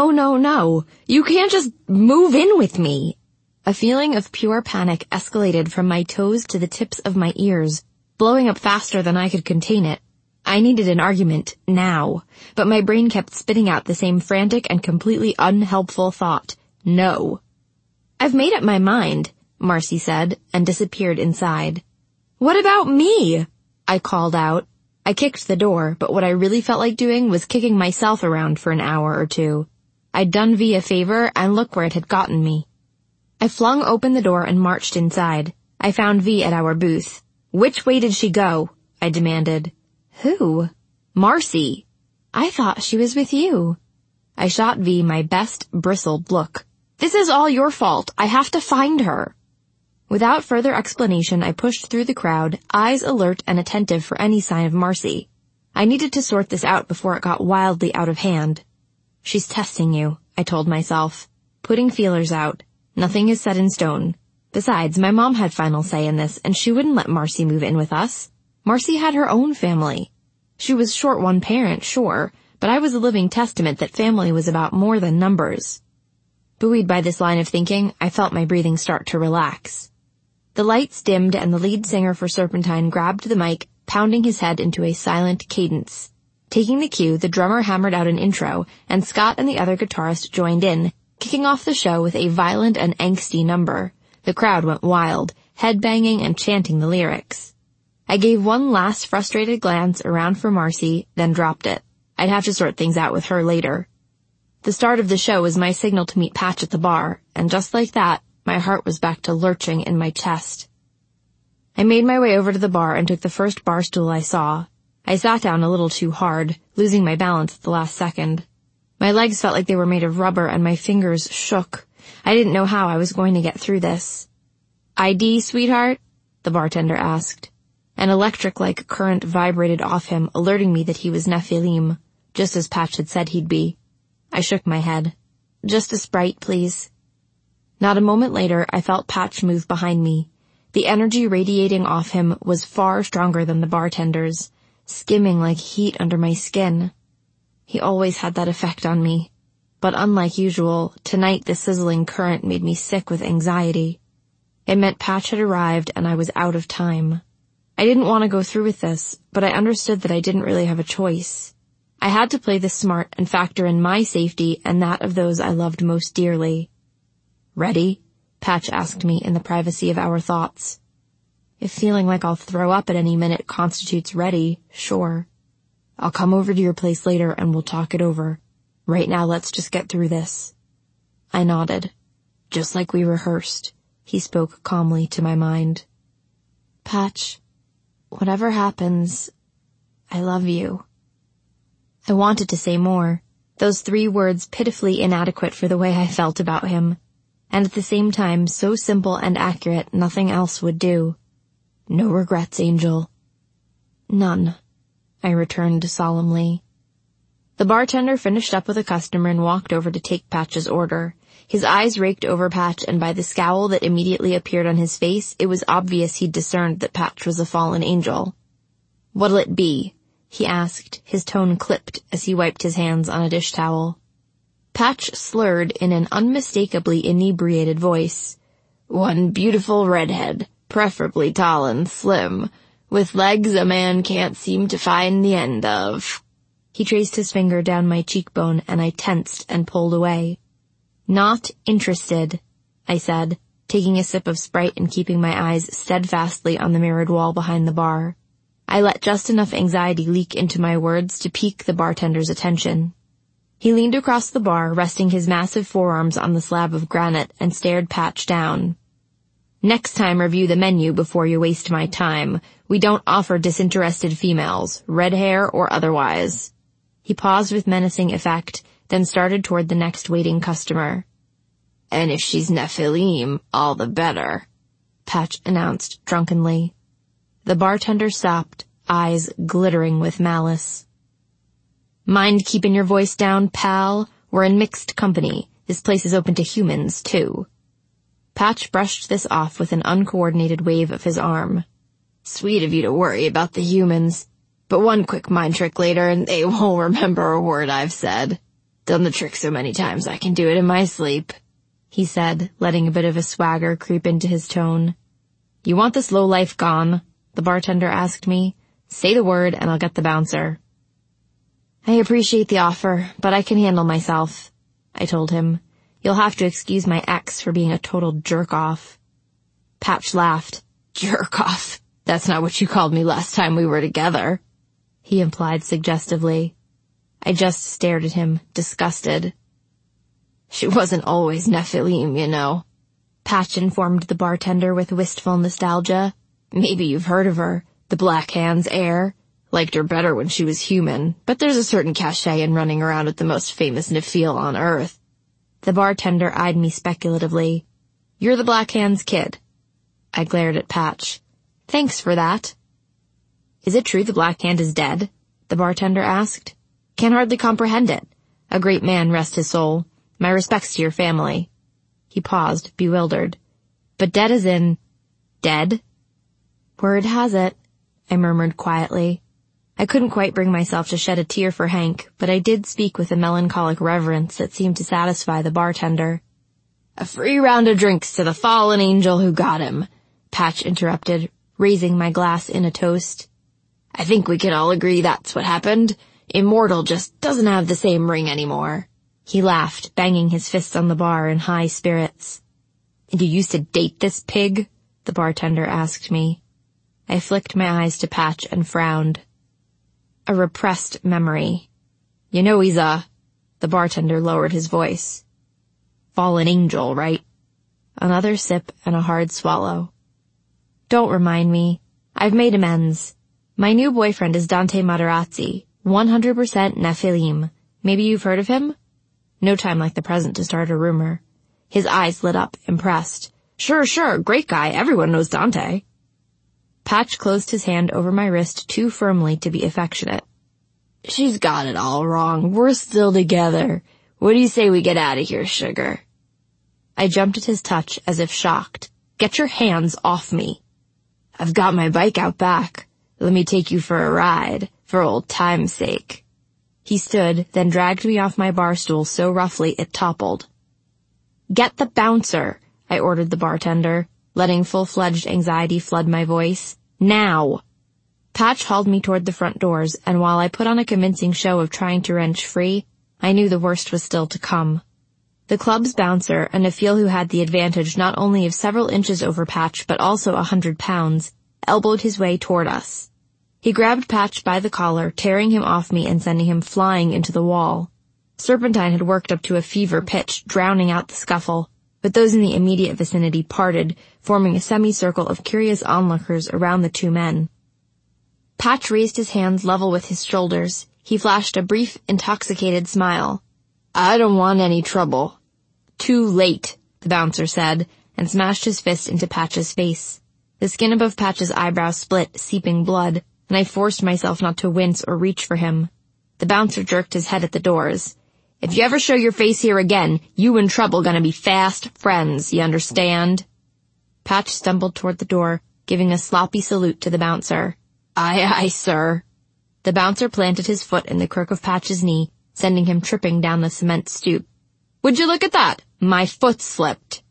No. You can't just move in with me." A feeling of pure panic escalated from my toes to the tips of my ears, blowing up faster than I could contain it. I needed an argument, now, but my brain kept spitting out the same frantic and completely unhelpful thought. No. "I've made up my mind," Marcy said, and disappeared inside. "What about me?" I called out. I kicked the door, but what I really felt like doing was kicking myself around for an hour or two. I'd done V a favor, and look where it had gotten me. I flung open the door and marched inside. I found V at our booth. "Which way did she go?" I demanded. "Who?" "Marcy." "I thought she was with you." I shot V my best bristled look. "This is all your fault. I have to find her." Without further explanation, I pushed through the crowd, eyes alert and attentive for any sign of Marcy. I needed to sort this out before it got wildly out of hand. "She's testing you," I told myself. "Putting feelers out. Nothing is set in stone. Besides, my mom had final say in this, and she wouldn't let Marcy move in with us. Marcy had her own family. She was short one parent, sure, but I was a living testament that family was about more than numbers." Buoyed by this line of thinking, I felt my breathing start to relax. The lights dimmed and the lead singer for Serpentine grabbed the mic, pounding his head into a silent cadence. Taking the cue, the drummer hammered out an intro, and Scott and the other guitarist joined in, kicking off the show with a violent and angsty number. The crowd went wild, headbanging and chanting the lyrics. I gave one last frustrated glance around for Marcy, then dropped it. I'd have to sort things out with her later. The start of the show was my signal to meet Patch at the bar, and just like that, my heart was back to lurching in my chest. I made my way over to the bar and took the first bar stool I saw. I sat down a little too hard, losing my balance at the last second. My legs felt like they were made of rubber and my fingers shook. I didn't know how I was going to get through this. "ID, sweetheart?" the bartender asked. An electric-like current vibrated off him, alerting me that he was Nephilim, just as Patch had said he'd be. I shook my head. "Just a Sprite, please." Not a moment later, I felt Patch move behind me. The energy radiating off him was far stronger than the bartender's, skimming like heat under my skin. He always had that effect on me. But unlike usual, tonight the sizzling current made me sick with anxiety. It meant Patch had arrived and I was out of time. I didn't want to go through with this, but I understood that I didn't really have a choice. I had to play this smart and factor in my safety and that of those I loved most dearly. "Ready?" Patch asked me in the privacy of our thoughts. If feeling like I'll throw up at any minute constitutes ready, sure. I'll come over to your place later and we'll talk it over. Right now, let's just get through this. I nodded. Just like we rehearsed, he spoke calmly to my mind. Patch, whatever happens, I love you. I wanted to say more, those 3 words pitifully inadequate for the way I felt about him, and at the same time so simple and accurate nothing else would do. No regrets, Angel. None, I returned solemnly. The bartender finished up with a customer and walked over to take Patch's order. His eyes raked over Patch, and by the scowl that immediately appeared on his face, it was obvious he'd discerned that Patch was a fallen angel. "What'll it be?" he asked, his tone clipped as he wiped his hands on a dish towel. Patch slurred in an unmistakably inebriated voice. "One beautiful redhead, preferably tall and slim, with legs a man can't seem to find the end of." He traced his finger down my cheekbone, and I tensed and pulled away. "Not interested," I said, taking a sip of Sprite and keeping my eyes steadfastly on the mirrored wall behind the bar. I let just enough anxiety leak into my words to pique the bartender's attention. He leaned across the bar, resting his massive forearms on the slab of granite, and stared Patch down. "Next time review the menu before you waste my time. We don't offer disinterested females, red hair or otherwise." He paused with menacing effect, then started toward the next waiting customer. "And if she's Nephilim, all the better," Patch announced drunkenly. The bartender stopped, eyes glittering with malice. "Mind keeping your voice down, pal? We're in mixed company. This place is open to humans, too." Patch brushed this off with an uncoordinated wave of his arm. "Sweet of you to worry about the humans. But one quick mind trick later and they won't remember a word I've said. Done the trick so many times I can do it in my sleep," he said, letting a bit of a swagger creep into his tone. "You want this lowlife gone?" the bartender asked me. "Say the word and I'll get the bouncer." "I appreciate the offer, but I can handle myself," I told him. "You'll have to excuse my ex for being a total jerk-off." Patch laughed. "Jerk-off? That's not what you called me last time we were together," he implied suggestively. I just stared at him, disgusted. "She wasn't always Nephilim, you know," Patch informed the bartender with wistful nostalgia. "Maybe you've heard of her, the Black Hand's heir. Liked her better when she was human, but there's a certain cachet in running around with the most famous Nephil on Earth." The bartender eyed me speculatively. "You're the Black Hand's kid." I glared at Patch. "Thanks for that." "Is it true the Black Hand is dead?" the bartender asked. "Can hardly comprehend it. A great man, rest his soul. My respects to your family." He paused, bewildered. "But dead as in... dead?" "Word has it," I murmured quietly. I couldn't quite bring myself to shed a tear for Hank, but I did speak with a melancholic reverence that seemed to satisfy the bartender. "A free round of drinks to the fallen angel who got him," Patch interrupted, raising my glass in a toast. "I think we can all agree that's what happened. Immortal just doesn't have the same ring anymore." He laughed, banging his fists on the bar in high spirits. "And you used to date this pig?" the bartender asked me. I flicked my eyes to Patch and frowned. "A repressed memory. You know he's the bartender lowered his voice. "Fallen angel, right?" Another sip and a hard swallow. "Don't remind me. I've made amends. My new boyfriend is Dante Materazzi, 100% Nephilim. Maybe you've heard of him?" No time like the present to start a rumor. His eyes lit up, impressed. Sure, great guy, everyone knows Dante." Patch closed his hand over my wrist too firmly to be affectionate. "She's got it all wrong. We're still together. What do you say we get out of here, sugar?" I jumped at his touch as if shocked. "Get your hands off me." "I've got my bike out back. Let me take you for a ride, for old time's sake." He stood, then dragged me off my bar stool so roughly it toppled. "Get the bouncer," I ordered the bartender, letting full-fledged anxiety flood my voice. "Now!" Patch hauled me toward the front doors, and while I put on a convincing show of trying to wrench free, I knew the worst was still to come. The club's bouncer, a Nafil who had the advantage not only of several inches over Patch but also 100 pounds, elbowed his way toward us. He grabbed Patch by the collar, tearing him off me and sending him flying into the wall. Serpentine had worked up to a fever pitch, drowning out the scuffle, but those in the immediate vicinity parted, forming a semicircle of curious onlookers around the two men. Patch raised his hands level with his shoulders. He flashed a brief, intoxicated smile. "I don't want any trouble." "Too late," the bouncer said, and smashed his fist into Patch's face. The skin above Patch's eyebrow split, seeping blood, and I forced myself not to wince or reach for him. The bouncer jerked his head at the doors. "If you ever show your face here again, you and Trouble gonna be fast friends, you understand?" Patch stumbled toward the door, giving a sloppy salute to the bouncer. "Aye, aye, sir." The bouncer planted his foot in the crook of Patch's knee, sending him tripping down the cement stoop. "Would you look at that? My foot slipped."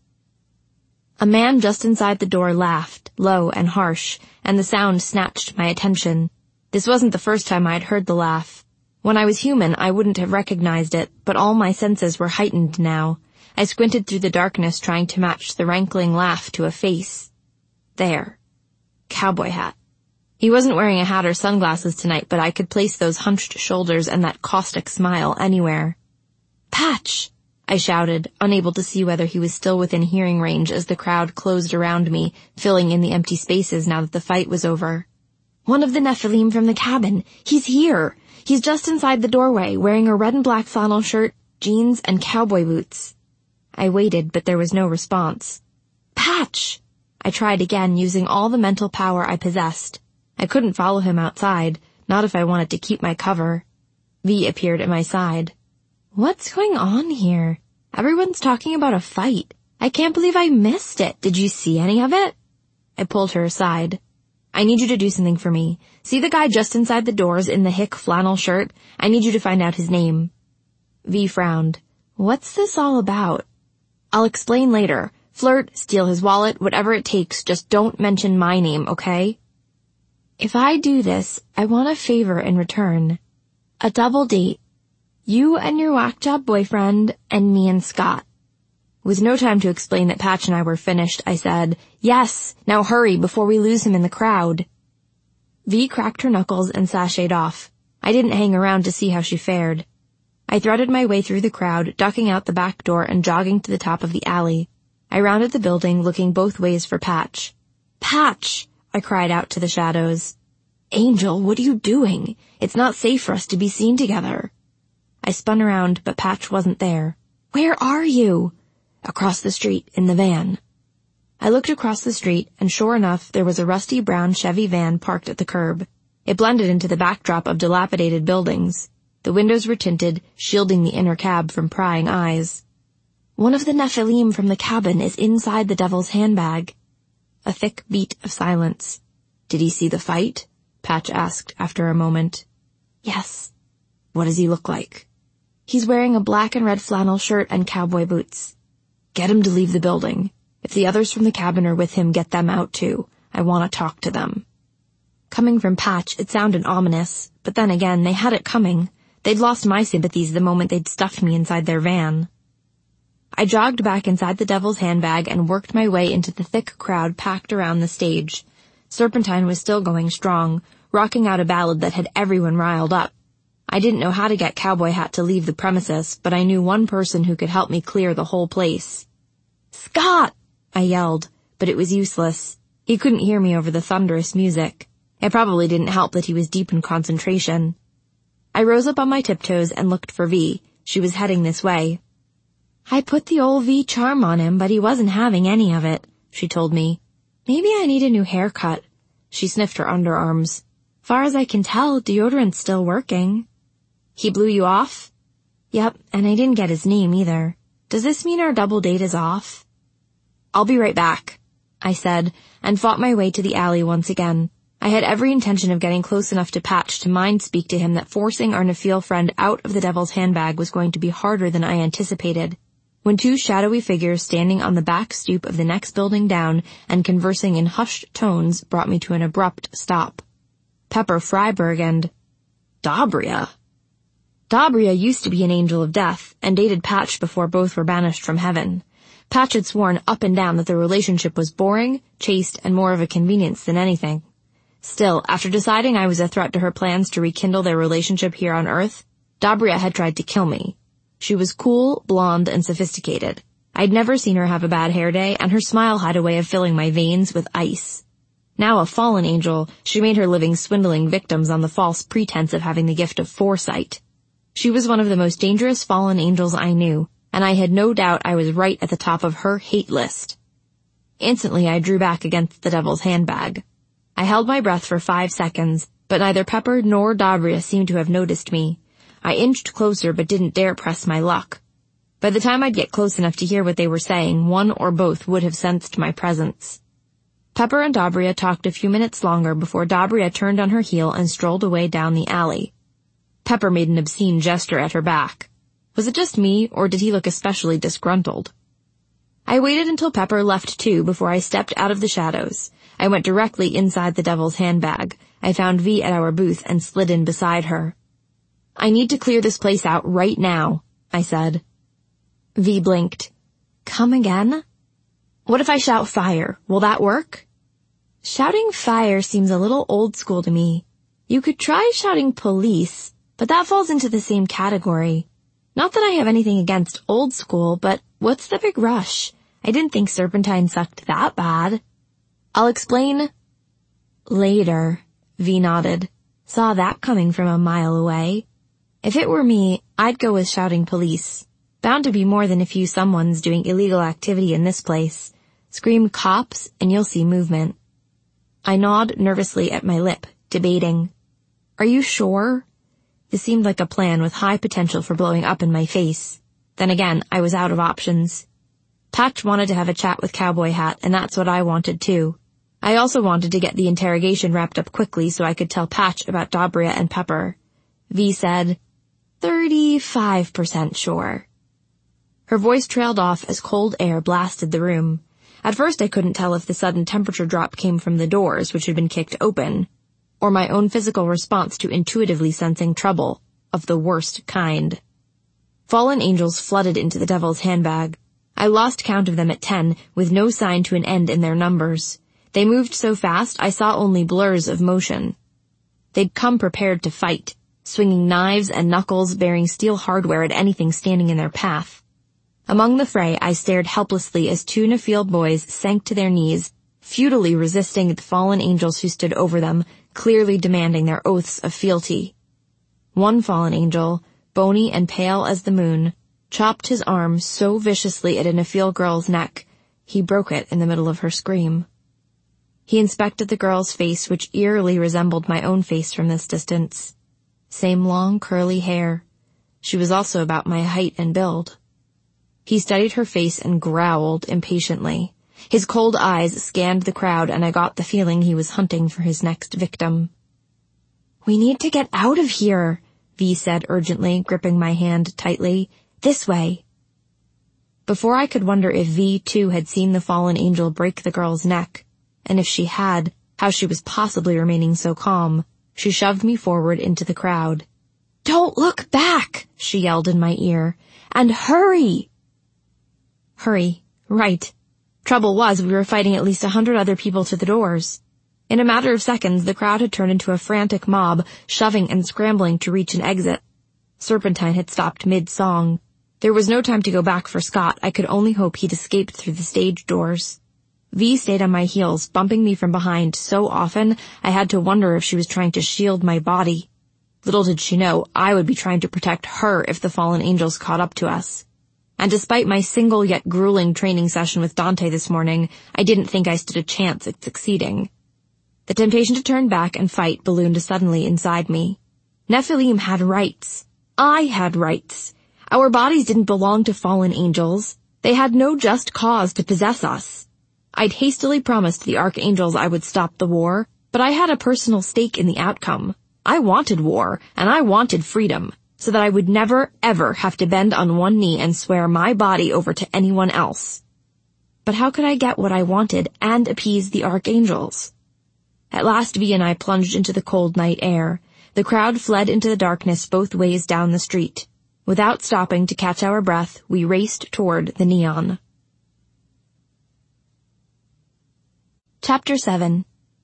A man just inside the door laughed, low and harsh, and the sound snatched my attention. This wasn't the first time I had heard the laugh. When I was human, I wouldn't have recognized it, but all my senses were heightened now. I squinted through the darkness trying to match the rankling laugh to a face. There. Cowboy hat. He wasn't wearing a hat or sunglasses tonight, but I could place those hunched shoulders and that caustic smile anywhere. "Patch!" I shouted, unable to see whether he was still within hearing range as the crowd closed around me, filling in the empty spaces now that the fight was over. "One of the Nephilim from the cabin. He's here. He's just inside the doorway, wearing a red and black flannel shirt, jeans, and cowboy boots." I waited, but there was no response. "Patch!" I tried again, using all the mental power I possessed. I couldn't follow him outside, not if I wanted to keep my cover. V appeared at my side. "What's going on here? Everyone's talking about a fight. I can't believe I missed it. Did you see any of it?" I pulled her aside. "I need you to do something for me. See the guy just inside the doors in the hick flannel shirt? I need you to find out his name." V frowned. "What's this all about?" "I'll explain later. Flirt, steal his wallet, whatever it takes, just don't mention my name, okay?" "If I do this, I want a favor in return. A double date. You and your whack job boyfriend, and me and Scott." With no time to explain that Patch and I were finished, I said, "Yes, now hurry before we lose him in the crowd." V cracked her knuckles and sashayed off. I didn't hang around to see how she fared. I threaded my way through the crowd, ducking out the back door and jogging to the top of the alley. I rounded the building, looking both ways for Patch. "Patch!" I cried out to the shadows. "Angel, what are you doing? It's not safe for us to be seen together." I spun around, but Patch wasn't there. "Where are you?" "Across the street, in the van." I looked across the street, and sure enough, there was a rusty brown Chevy van parked at the curb. It blended into the backdrop of dilapidated buildings. The windows were tinted, shielding the inner cab from prying eyes. "One of the Nephilim from the cabin is inside the devil's handbag." A thick beat of silence. "Did he see the fight?" Patch asked after a moment. "Yes." "What does he look like?" "He's wearing a black and red flannel shirt and cowboy boots." "Get him to leave the building. If the others from the cabin are with him, get them out too. I want to talk to them." Coming from Patch, it sounded ominous, but then again, they had it coming. They'd lost my sympathies the moment they'd stuffed me inside their van. I jogged back inside the devil's handbag and worked my way into the thick crowd packed around the stage. Serpentine was still going strong, rocking out a ballad that had everyone riled up. I didn't know how to get Cowboy Hat to leave the premises, but I knew one person who could help me clear the whole place. "Scott!" I yelled, but it was useless. He couldn't hear me over the thunderous music. It probably didn't help that he was deep in concentration. I rose up on my tiptoes and looked for V. She was heading this way. "I put the old V charm on him, but he wasn't having any of it," she told me. "Maybe I need a new haircut." She sniffed her underarms. "Far as I can tell, deodorant's still working." "He blew you off?" "Yep, and I didn't get his name either. Does this mean our double date is off?" "I'll be right back," I said, and fought my way to the alley once again. I had every intention of getting close enough to Patch to mind speak to him that forcing our Nafeel friend out of the devil's handbag was going to be harder than I anticipated, when two shadowy figures standing on the back stoop of the next building down and conversing in hushed tones brought me to an abrupt stop. Pepper Freiberg and Dobria. Dobria used to be an angel of death and dated Patch before both were banished from heaven. Patch had sworn up and down that the relationship was boring, chaste, and more of a convenience than anything. Still, after deciding I was a threat to her plans to rekindle their relationship here on Earth, Dobria had tried to kill me. She was cool, blonde, and sophisticated. I'd never seen her have a bad hair day, and her smile had a way of filling my veins with ice. Now a fallen angel, she made her living swindling victims on the false pretense of having the gift of foresight. She was one of the most dangerous fallen angels I knew, and I had no doubt I was right at the top of her hate list. Instantly I drew back against the devil's handbag. I held my breath for 5 seconds, but neither Pepper nor Dobria seemed to have noticed me. I inched closer but didn't dare press my luck. By the time I'd get close enough to hear what they were saying, one or both would have sensed my presence. Pepper and Dobria talked a few minutes longer before Dobria turned on her heel and strolled away down the alley. Pepper made an obscene gesture at her back. Was it just me, or did he look especially disgruntled? I waited until Pepper left too before I stepped out of the shadows. I went directly inside the devil's handbag. I found V at our booth and slid in beside her. "I need to clear this place out right now," I said. V blinked. "Come again?" "What if I shout fire? Will that work?" "Shouting fire seems a little old school to me. You could try shouting police, but that falls into the same category. Not that I have anything against old school, but what's the big rush? I didn't think Serpentine sucked that bad." "I'll explain later," V nodded. Saw that coming from a mile away. If it were me, I'd go with shouting police. Bound to be more than a few someones doing illegal activity in this place. Scream cops and you'll see movement. I gnawed nervously at my lip, debating. "Are you sure?" This seemed like a plan with high potential for blowing up in my face. Then again, I was out of options. Patch wanted to have a chat with Cowboy Hat, and that's what I wanted too. I also wanted to get the interrogation wrapped up quickly so I could tell Patch about Dobria and Pepper. V said, 35% sure. Her voice trailed off as cold air blasted the room. At first I couldn't tell if the sudden temperature drop came from the doors, which had been kicked open, or my own physical response to intuitively sensing trouble, of the worst kind. Fallen angels flooded into the devil's handbag. I lost count of them at 10, with no sign to an end in their numbers. They moved so fast I saw only blurs of motion. They'd come prepared to fight, swinging knives and knuckles, bearing steel hardware at anything standing in their path. Among the fray, I stared helplessly as two Nafeel boys sank to their knees, futilely resisting the fallen angels who stood over them, clearly demanding their oaths of fealty. One fallen angel, bony and pale as the moon, chopped his arm so viciously at a Nafeel girl's neck, he broke it in the middle of her scream. He inspected the girl's face, which eerily resembled my own face from this distance. Same long, curly hair. She was also about my height and build. He studied her face and growled impatiently. His cold eyes scanned the crowd, and I got the feeling he was hunting for his next victim. "We need to get out of here," V said urgently, gripping my hand tightly. "This way." Before I could wonder if V, too, had seen the fallen angel break the girl's neck, and if she had, how she was possibly remaining so calm, she shoved me forward into the crowd. "Don't look back," she yelled in my ear. "And hurry!" Hurry. Right. Trouble was, we were fighting at least 100 other people to the doors. In a matter of seconds, the crowd had turned into a frantic mob, shoving and scrambling to reach an exit. Serpentine had stopped mid-song. There was no time to go back for Scott. I could only hope he'd escaped through the stage doors. V stayed on my heels, bumping me from behind so often I had to wonder if she was trying to shield my body. Little did she know, I would be trying to protect her if the fallen angels caught up to us. And despite my single yet grueling training session with Dante this morning, I didn't think I stood a chance at succeeding. The temptation to turn back and fight ballooned suddenly inside me. Nephilim had rights. I had rights. Our bodies didn't belong to fallen angels. They had no just cause to possess us. I'd hastily promised the archangels I would stop the war, But I had a personal stake in the outcome. I wanted war, and I wanted freedom, so that I would never, ever have to bend on one knee and swear my body over to anyone else. But how could I get what I wanted and appease the archangels? At last V and I plunged into the cold night air. The crowd fled into the darkness both ways down the street. Without stopping to catch our breath, we raced toward the neon. Chapter 7.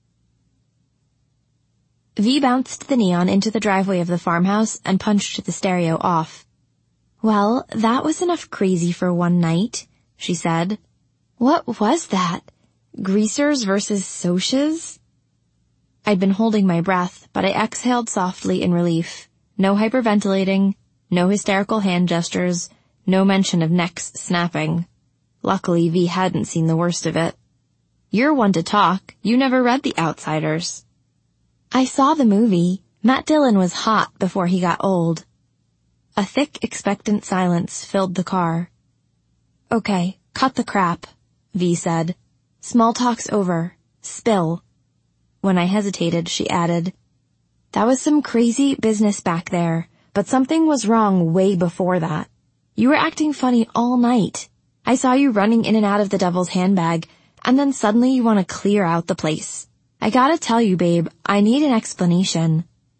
V bounced the neon into the driveway of the farmhouse and punched the stereo off. "Well, that was enough crazy for one night," she said. "What was that? Greasers versus Socs?" I'd been holding my breath, but I exhaled softly in relief. No hyperventilating, no hysterical hand gestures, no mention of necks snapping. Luckily, V hadn't seen the worst of it. "You're one to talk. You never read The Outsiders." "I saw the movie. Matt Dillon was hot before he got old." A thick, expectant silence filled the car. "Okay, cut the crap," V said. "Small talk's over. Spill." When I hesitated, she added, "That was some crazy business back there, but something was wrong way before that. You were acting funny all night. I saw you running in and out of the devil's handbag, and then suddenly you want to clear out the place. I gotta tell you, babe, I need an explanation."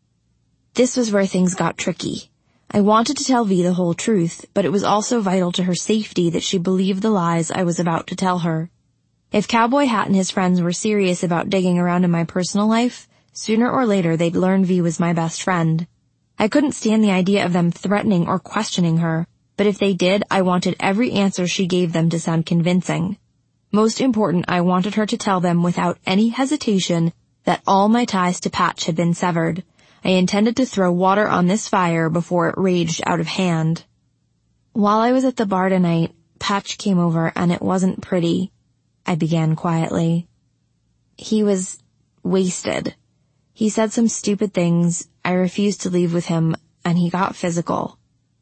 This was where things got tricky. I wanted to tell V the whole truth, but it was also vital to her safety that she believe the lies I was about to tell her. If Cowboy Hat and his friends were serious about digging around in my personal life, sooner or later they'd learn V was my best friend. I couldn't stand the idea of them threatening or questioning her, but if they did, I wanted every answer she gave them to sound convincing. Most important, I wanted her to tell them without any hesitation that all my ties to Patch had been severed. I intended to throw water on this fire before it raged out of hand. "While I was at the bar tonight, Patch came over and it wasn't pretty," I began quietly. "He was wasted. He said some stupid things, I refused to leave with him, and he got physical."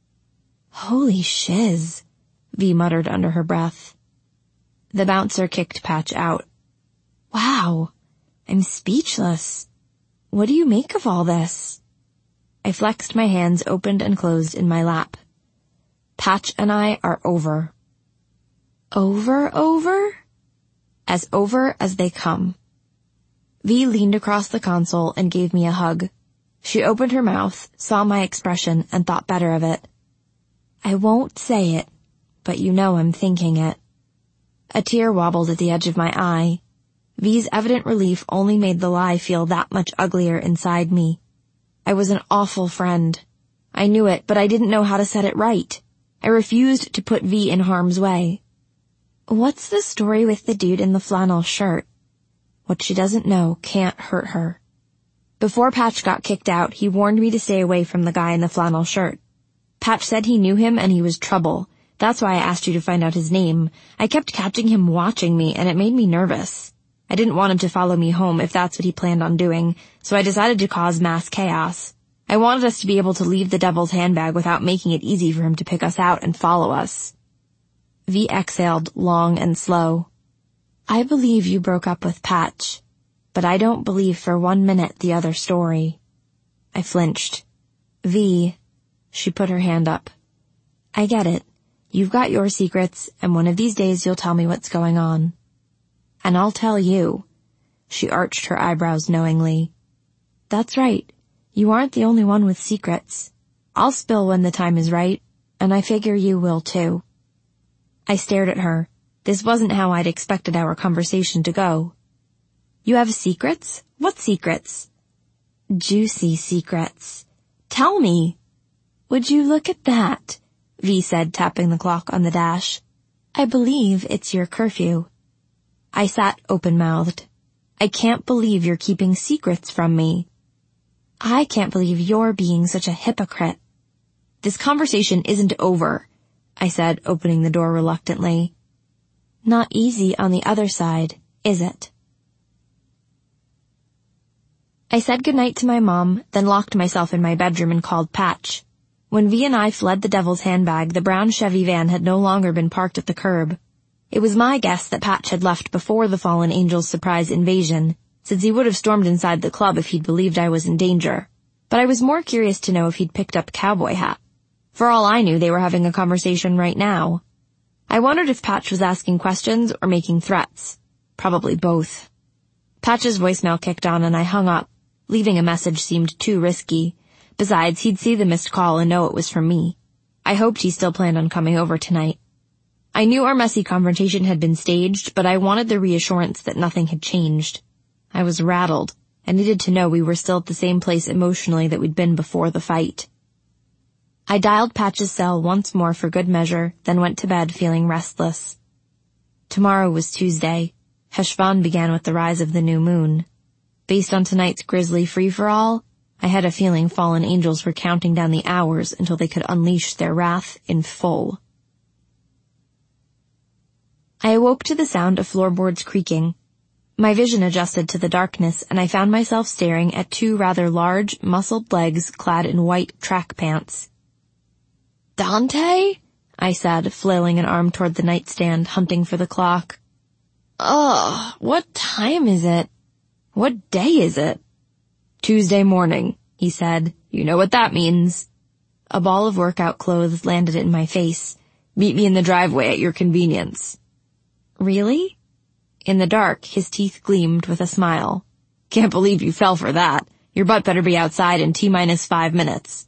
"Holy shiz," V muttered under her breath. The bouncer kicked Patch out. "Wow, I'm speechless. What do you make of all this?" I flexed my hands opened and closed in my lap. "Patch and I are over." Over? As over as they come. V leaned across the console and gave me a hug. She opened her mouth, saw my expression, and thought better of it. "I won't say it, but you know I'm thinking it." A tear wobbled at the edge of my eye. V's evident relief only made the lie feel that much uglier inside me. I was an awful friend. I knew it, but I didn't know how to set it right. I refused to put V in harm's way. "What's the story with the dude in the flannel shirt?" What she doesn't know can't hurt her. Before Patch got kicked out, he warned me to stay away from the guy in the flannel shirt. Patch said he knew him and he was trouble. That's why I asked you to find out his name. I kept catching him watching me, and it made me nervous. I didn't want him to follow me home if that's what he planned on doing, so I decided to cause mass chaos. I wanted us to be able to leave the devil's handbag without making it easy for him to pick us out and follow us. V exhaled long and slow. "I believe you broke up with Patch, but I don't believe for 1 minute the other story." I flinched. "V," she put her hand up. "I get it. You've got your secrets, and one of these days you'll tell me what's going on." "And I'll tell you." She arched her eyebrows knowingly. "That's right. You aren't the only one with secrets. I'll spill when the time is right, and I figure you will too." I stared at her. This wasn't how I'd expected our conversation to go. "You have secrets? What secrets?" "Juicy secrets." "Tell me." "Would you look at that?" V said, tapping the clock on the dash. "I believe it's your curfew." I sat open-mouthed. "I can't believe you're keeping secrets from me." "I can't believe you're being such a hypocrite." "This conversation isn't over," I said, opening the door reluctantly. "Not easy on the other side, is it?" I said goodnight to my mom, then locked myself in my bedroom and called Patch. When V and I fled the devil's handbag, the brown Chevy van had no longer been parked at the curb. It was my guess that Patch had left before the fallen angel's surprise invasion. since he would have stormed inside the club if he'd believed I was in danger. But I was more curious to know if he'd picked up a cowboy hat. For all I knew, they were having a conversation right now. I wondered if Patch was asking questions or making threats. Probably both. Patch's voicemail kicked on and I hung up. Leaving a message seemed too risky. Besides, he'd see the missed call and know it was from me. I hoped he still planned on coming over tonight. I knew our messy confrontation had been staged, but I wanted the reassurance that nothing had changed. I was rattled. I needed to know we were still at the same place emotionally that we'd been before the fight. I dialed Patch's cell once more for good measure, then went to bed feeling restless. Tomorrow was Tuesday. Heshvan began with the rise of the new moon. Based on tonight's grisly free-for-all, I had a feeling fallen angels were counting down the hours until they could unleash their wrath in full. I awoke to the sound of floorboards creaking. My vision adjusted to the darkness, and I found myself staring at two rather large, muscled legs clad in white track pants. "Dante?" I said, flailing an arm toward the nightstand, hunting for the clock. "Ugh, what time is it? What day is it?" "Tuesday morning," he said. "You know what that means." A ball of workout clothes landed in my face. "Meet me in the driveway at your convenience." "Really?" In the dark, his teeth gleamed with a smile. "Can't believe you fell for that. Your butt better be outside in T-minus 5 minutes.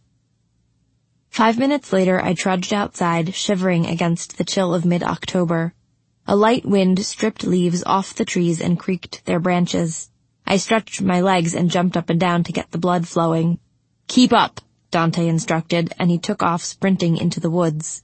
5 minutes later, I trudged outside, shivering against the chill of mid-October. A light wind stripped leaves off the trees and creaked their branches. I stretched my legs and jumped up and down to get the blood flowing. "Keep up," Dante instructed, and he took off sprinting into the woods.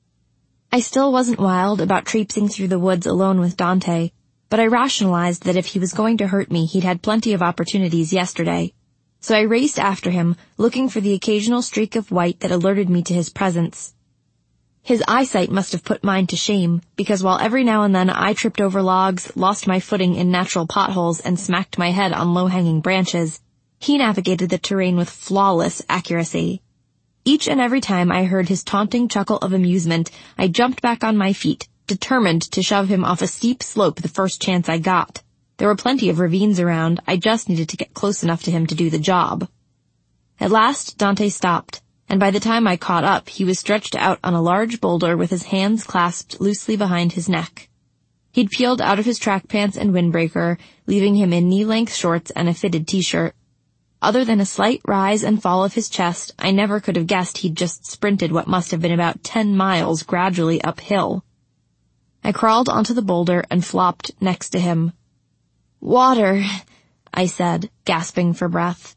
I still wasn't wild about traipsing through the woods alone with Dante, but I rationalized that if he was going to hurt me, he'd had plenty of opportunities yesterday. So I raced after him, looking for the occasional streak of white that alerted me to his presence. His eyesight must have put mine to shame, because while every now and then I tripped over logs, lost my footing in natural potholes, and smacked my head on low-hanging branches, he navigated the terrain with flawless accuracy. Each and every time I heard his taunting chuckle of amusement, I jumped back on my feet, determined to shove him off a steep slope the first chance I got. There were plenty of ravines around, I just needed to get close enough to him to do the job. At last, Dante stopped, and by the time I caught up, he was stretched out on a large boulder with his hands clasped loosely behind his neck. He'd peeled out of his track pants and windbreaker, leaving him in knee-length shorts and a fitted t-shirt. Other than a slight rise and fall of his chest, I never could have guessed he'd just sprinted what must have been about 10 miles gradually uphill. I crawled onto the boulder and flopped next to him. "Water," I said, gasping for breath.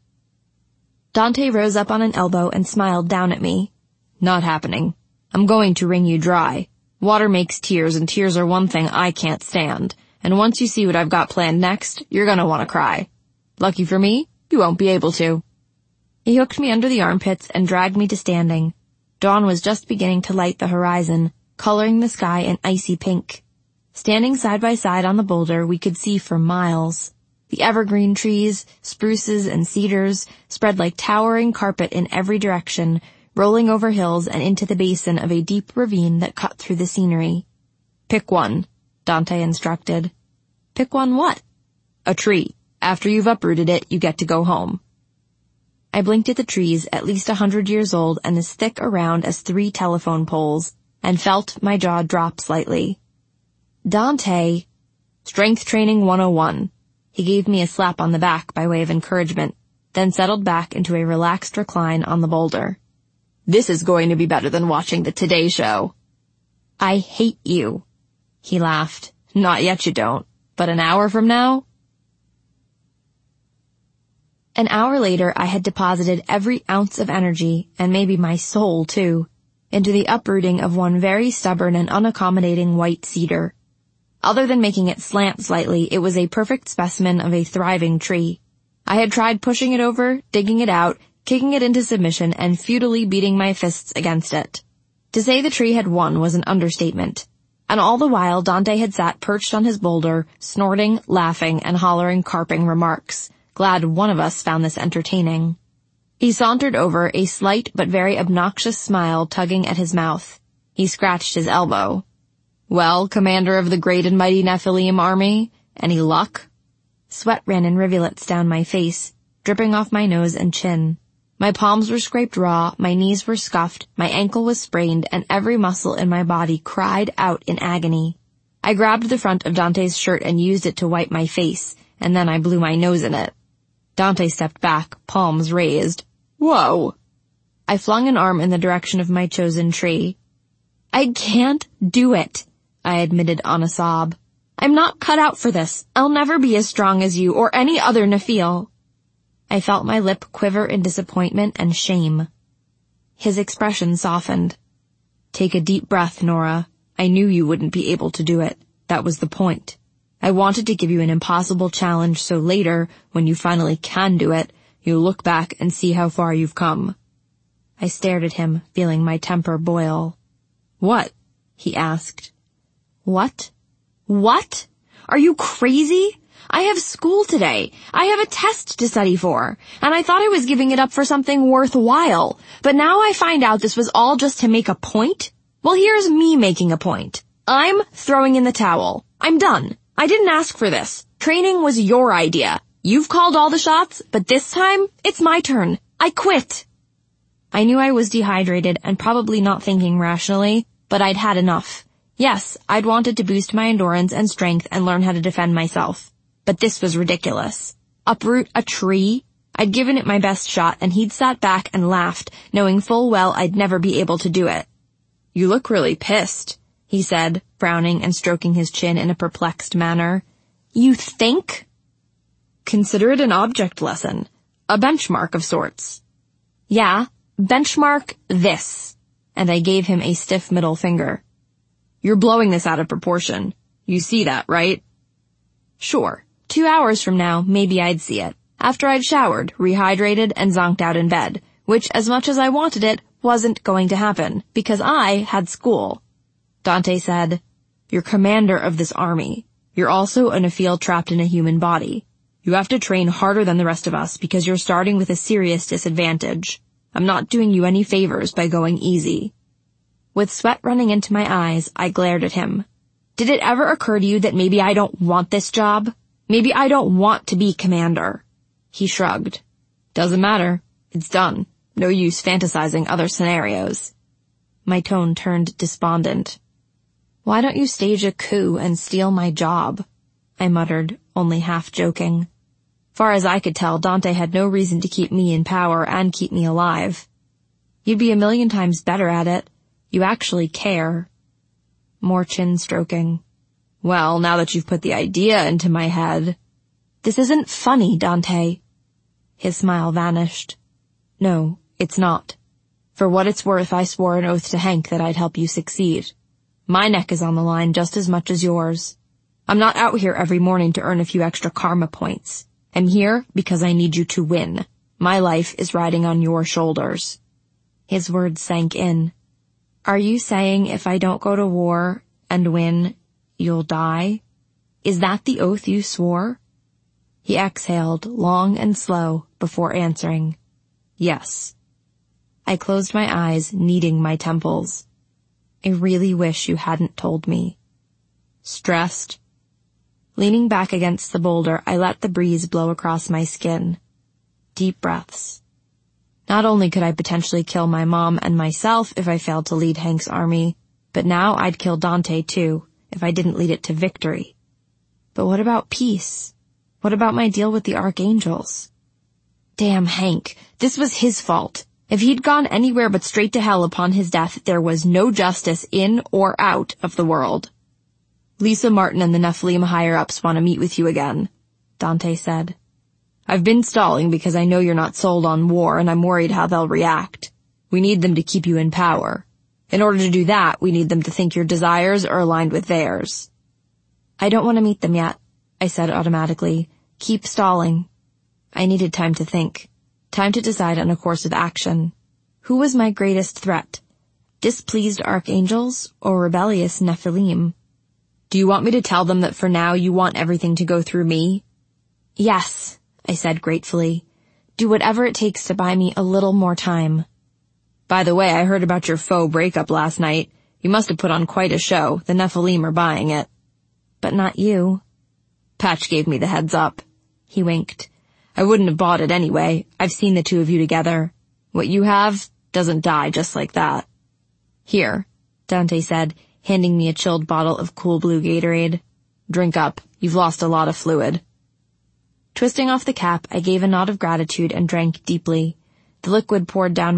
Dante rose up on an elbow and smiled down at me. "Not happening. I'm going to wring you dry. Water makes tears, and tears are one thing I can't stand. And once you see what I've got planned next, you're gonna want to cry. Lucky for me, you won't be able to." He hooked me under the armpits and dragged me to standing. Dawn was just beginning to light the horizon, coloring the sky an icy pink. Standing side by side on the boulder, we could see for miles. The evergreen trees, spruces, and cedars spread like towering carpet in every direction, rolling over hills and into the basin of a deep ravine that cut through the scenery. "Pick one," Dante instructed. "Pick one what?" "A tree. After you've uprooted it, you get to go home." I blinked at the trees, at least 100 years old and as thick around as 3 telephone poles, and felt my jaw drop slightly. "Dante." "Strength Training 101. He gave me a slap on the back by way of encouragement, then settled back into a relaxed recline on the boulder. "This is going to be better than watching the Today Show." "I hate you." He laughed. "Not yet you don't, but an hour from now?" An hour later, I had deposited every ounce of energy, and maybe my soul too, into the uprooting of one very stubborn and unaccommodating white cedar. Other than making it slant slightly, it was a perfect specimen of a thriving tree. I had tried pushing it over, digging it out, kicking it into submission, and futilely beating my fists against it. To say the tree had won was an understatement. And all the while, Dante had sat perched on his boulder, snorting, laughing, and hollering carping remarks. Glad one of us found this entertaining. He sauntered over, a slight but very obnoxious smile tugging at his mouth. He scratched his elbow. "Well, commander of the great and mighty Nephilim army, any luck?" Sweat ran in rivulets down my face, dripping off my nose and chin. My palms were scraped raw, my knees were scuffed, my ankle was sprained, and every muscle in my body cried out in agony. I grabbed the front of Dante's shirt and used it to wipe my face, and then I blew my nose in it. Dante stepped back, palms raised. Whoa! I flung an arm in the direction of my chosen tree. I can't do it, I admitted on a sob. I'm not cut out for this. I'll never be as strong as you or any other Nephil. I felt my lip quiver in disappointment and shame. His expression softened. Take a deep breath, Nora. I knew you wouldn't be able to do it. That was the point. I wanted to give you an impossible challenge so later, when you finally can do it, you'll look back and see how far you've come. I stared at him, feeling my temper boil. What? He asked. What? What? Are you crazy? I have school today. I have a test to study for, and I thought I was giving it up for something worthwhile. But now I find out this was all just to make a point? Well, here's me making a point. I'm throwing in the towel. I'm done. I didn't ask for this. Training was your idea. You've called all the shots, but this time, it's my turn. I quit. I knew I was dehydrated and probably not thinking rationally, but I'd had enough. Yes, I'd wanted to boost my endurance and strength and learn how to defend myself. But this was ridiculous. Uproot a tree? I'd given it my best shot, and he'd sat back and laughed, knowing full well I'd never be able to do it. You look really pissed, he said, frowning and stroking his chin in a perplexed manner. You think? Consider it an object lesson. A benchmark of sorts. Yeah, benchmark this. And I gave him a stiff middle finger. You're blowing this out of proportion. You see that, right? Sure. 2 hours from now, maybe I'd see it. After I'd showered, rehydrated, and zonked out in bed, which, as much as I wanted it, wasn't going to happen, because I had school. Dante said, You're commander of this army. You're also a Nephil trapped in a human body. You have to train harder than the rest of us because you're starting with a serious disadvantage. I'm not doing you any favors by going easy. With sweat running into my eyes, I glared at him. Did it ever occur to you that maybe I don't want this job? Maybe I don't want to be commander? He shrugged. Doesn't matter. It's done. No use fantasizing other scenarios. My tone turned despondent. Why don't you stage a coup and steal my job? I muttered, only half joking. Far as I could tell, Dante had no reason to keep me in power and keep me alive. You'd be 1,000,000 times better at it. You actually care. More chin stroking. Well, now that you've put the idea into my head. This isn't funny, Dante. His smile vanished. No, it's not. For what it's worth, I swore an oath to Hank that I'd help you succeed. My neck is on the line just as much as yours. I'm not out here every morning to earn a few extra karma points. I'm here because I need you to win. My life is riding on your shoulders. His words sank in. Are you saying if I don't go to war and win, you'll die? Is that the oath you swore? He exhaled, long and slow, before answering. Yes. I closed my eyes, kneading my temples. I really wish you hadn't told me. Stressed? Leaning back against the boulder, I let the breeze blow across my skin. Deep breaths. Not only could I potentially kill my mom and myself if I failed to lead Hank's army, but now I'd kill Dante too, if I didn't lead it to victory. But what about peace? What about my deal with the archangels? Damn Hank, this was his fault. If he'd gone anywhere but straight to hell upon his death, there was no justice in or out of the world. Lisa Martin and the Nephilim higher-ups want to meet with you again, Dante said. I've been stalling because I know you're not sold on war and I'm worried how they'll react. We need them to keep you in power. In order to do that, we need them to think your desires are aligned with theirs. I don't want to meet them yet, I said automatically. Keep stalling. I needed time to think. Time to decide on a course of action. Who was my greatest threat? Displeased archangels or rebellious Nephilim? Do you want me to tell them that for now you want everything to go through me? Yes, I said gratefully. Do whatever it takes to buy me a little more time. By the way, I heard about your faux breakup last night. You must have put on quite a show. The Nephilim are buying it. But not you. Patch gave me the heads up. He winked. I wouldn't have bought it anyway. I've seen the two of you together. What you have doesn't die just like that. Here, Dante said, handing me a chilled bottle of cool blue Gatorade. Drink up. You've lost a lot of fluid. Twisting off the cap, I gave a nod of gratitude and drank deeply. The liquid poured down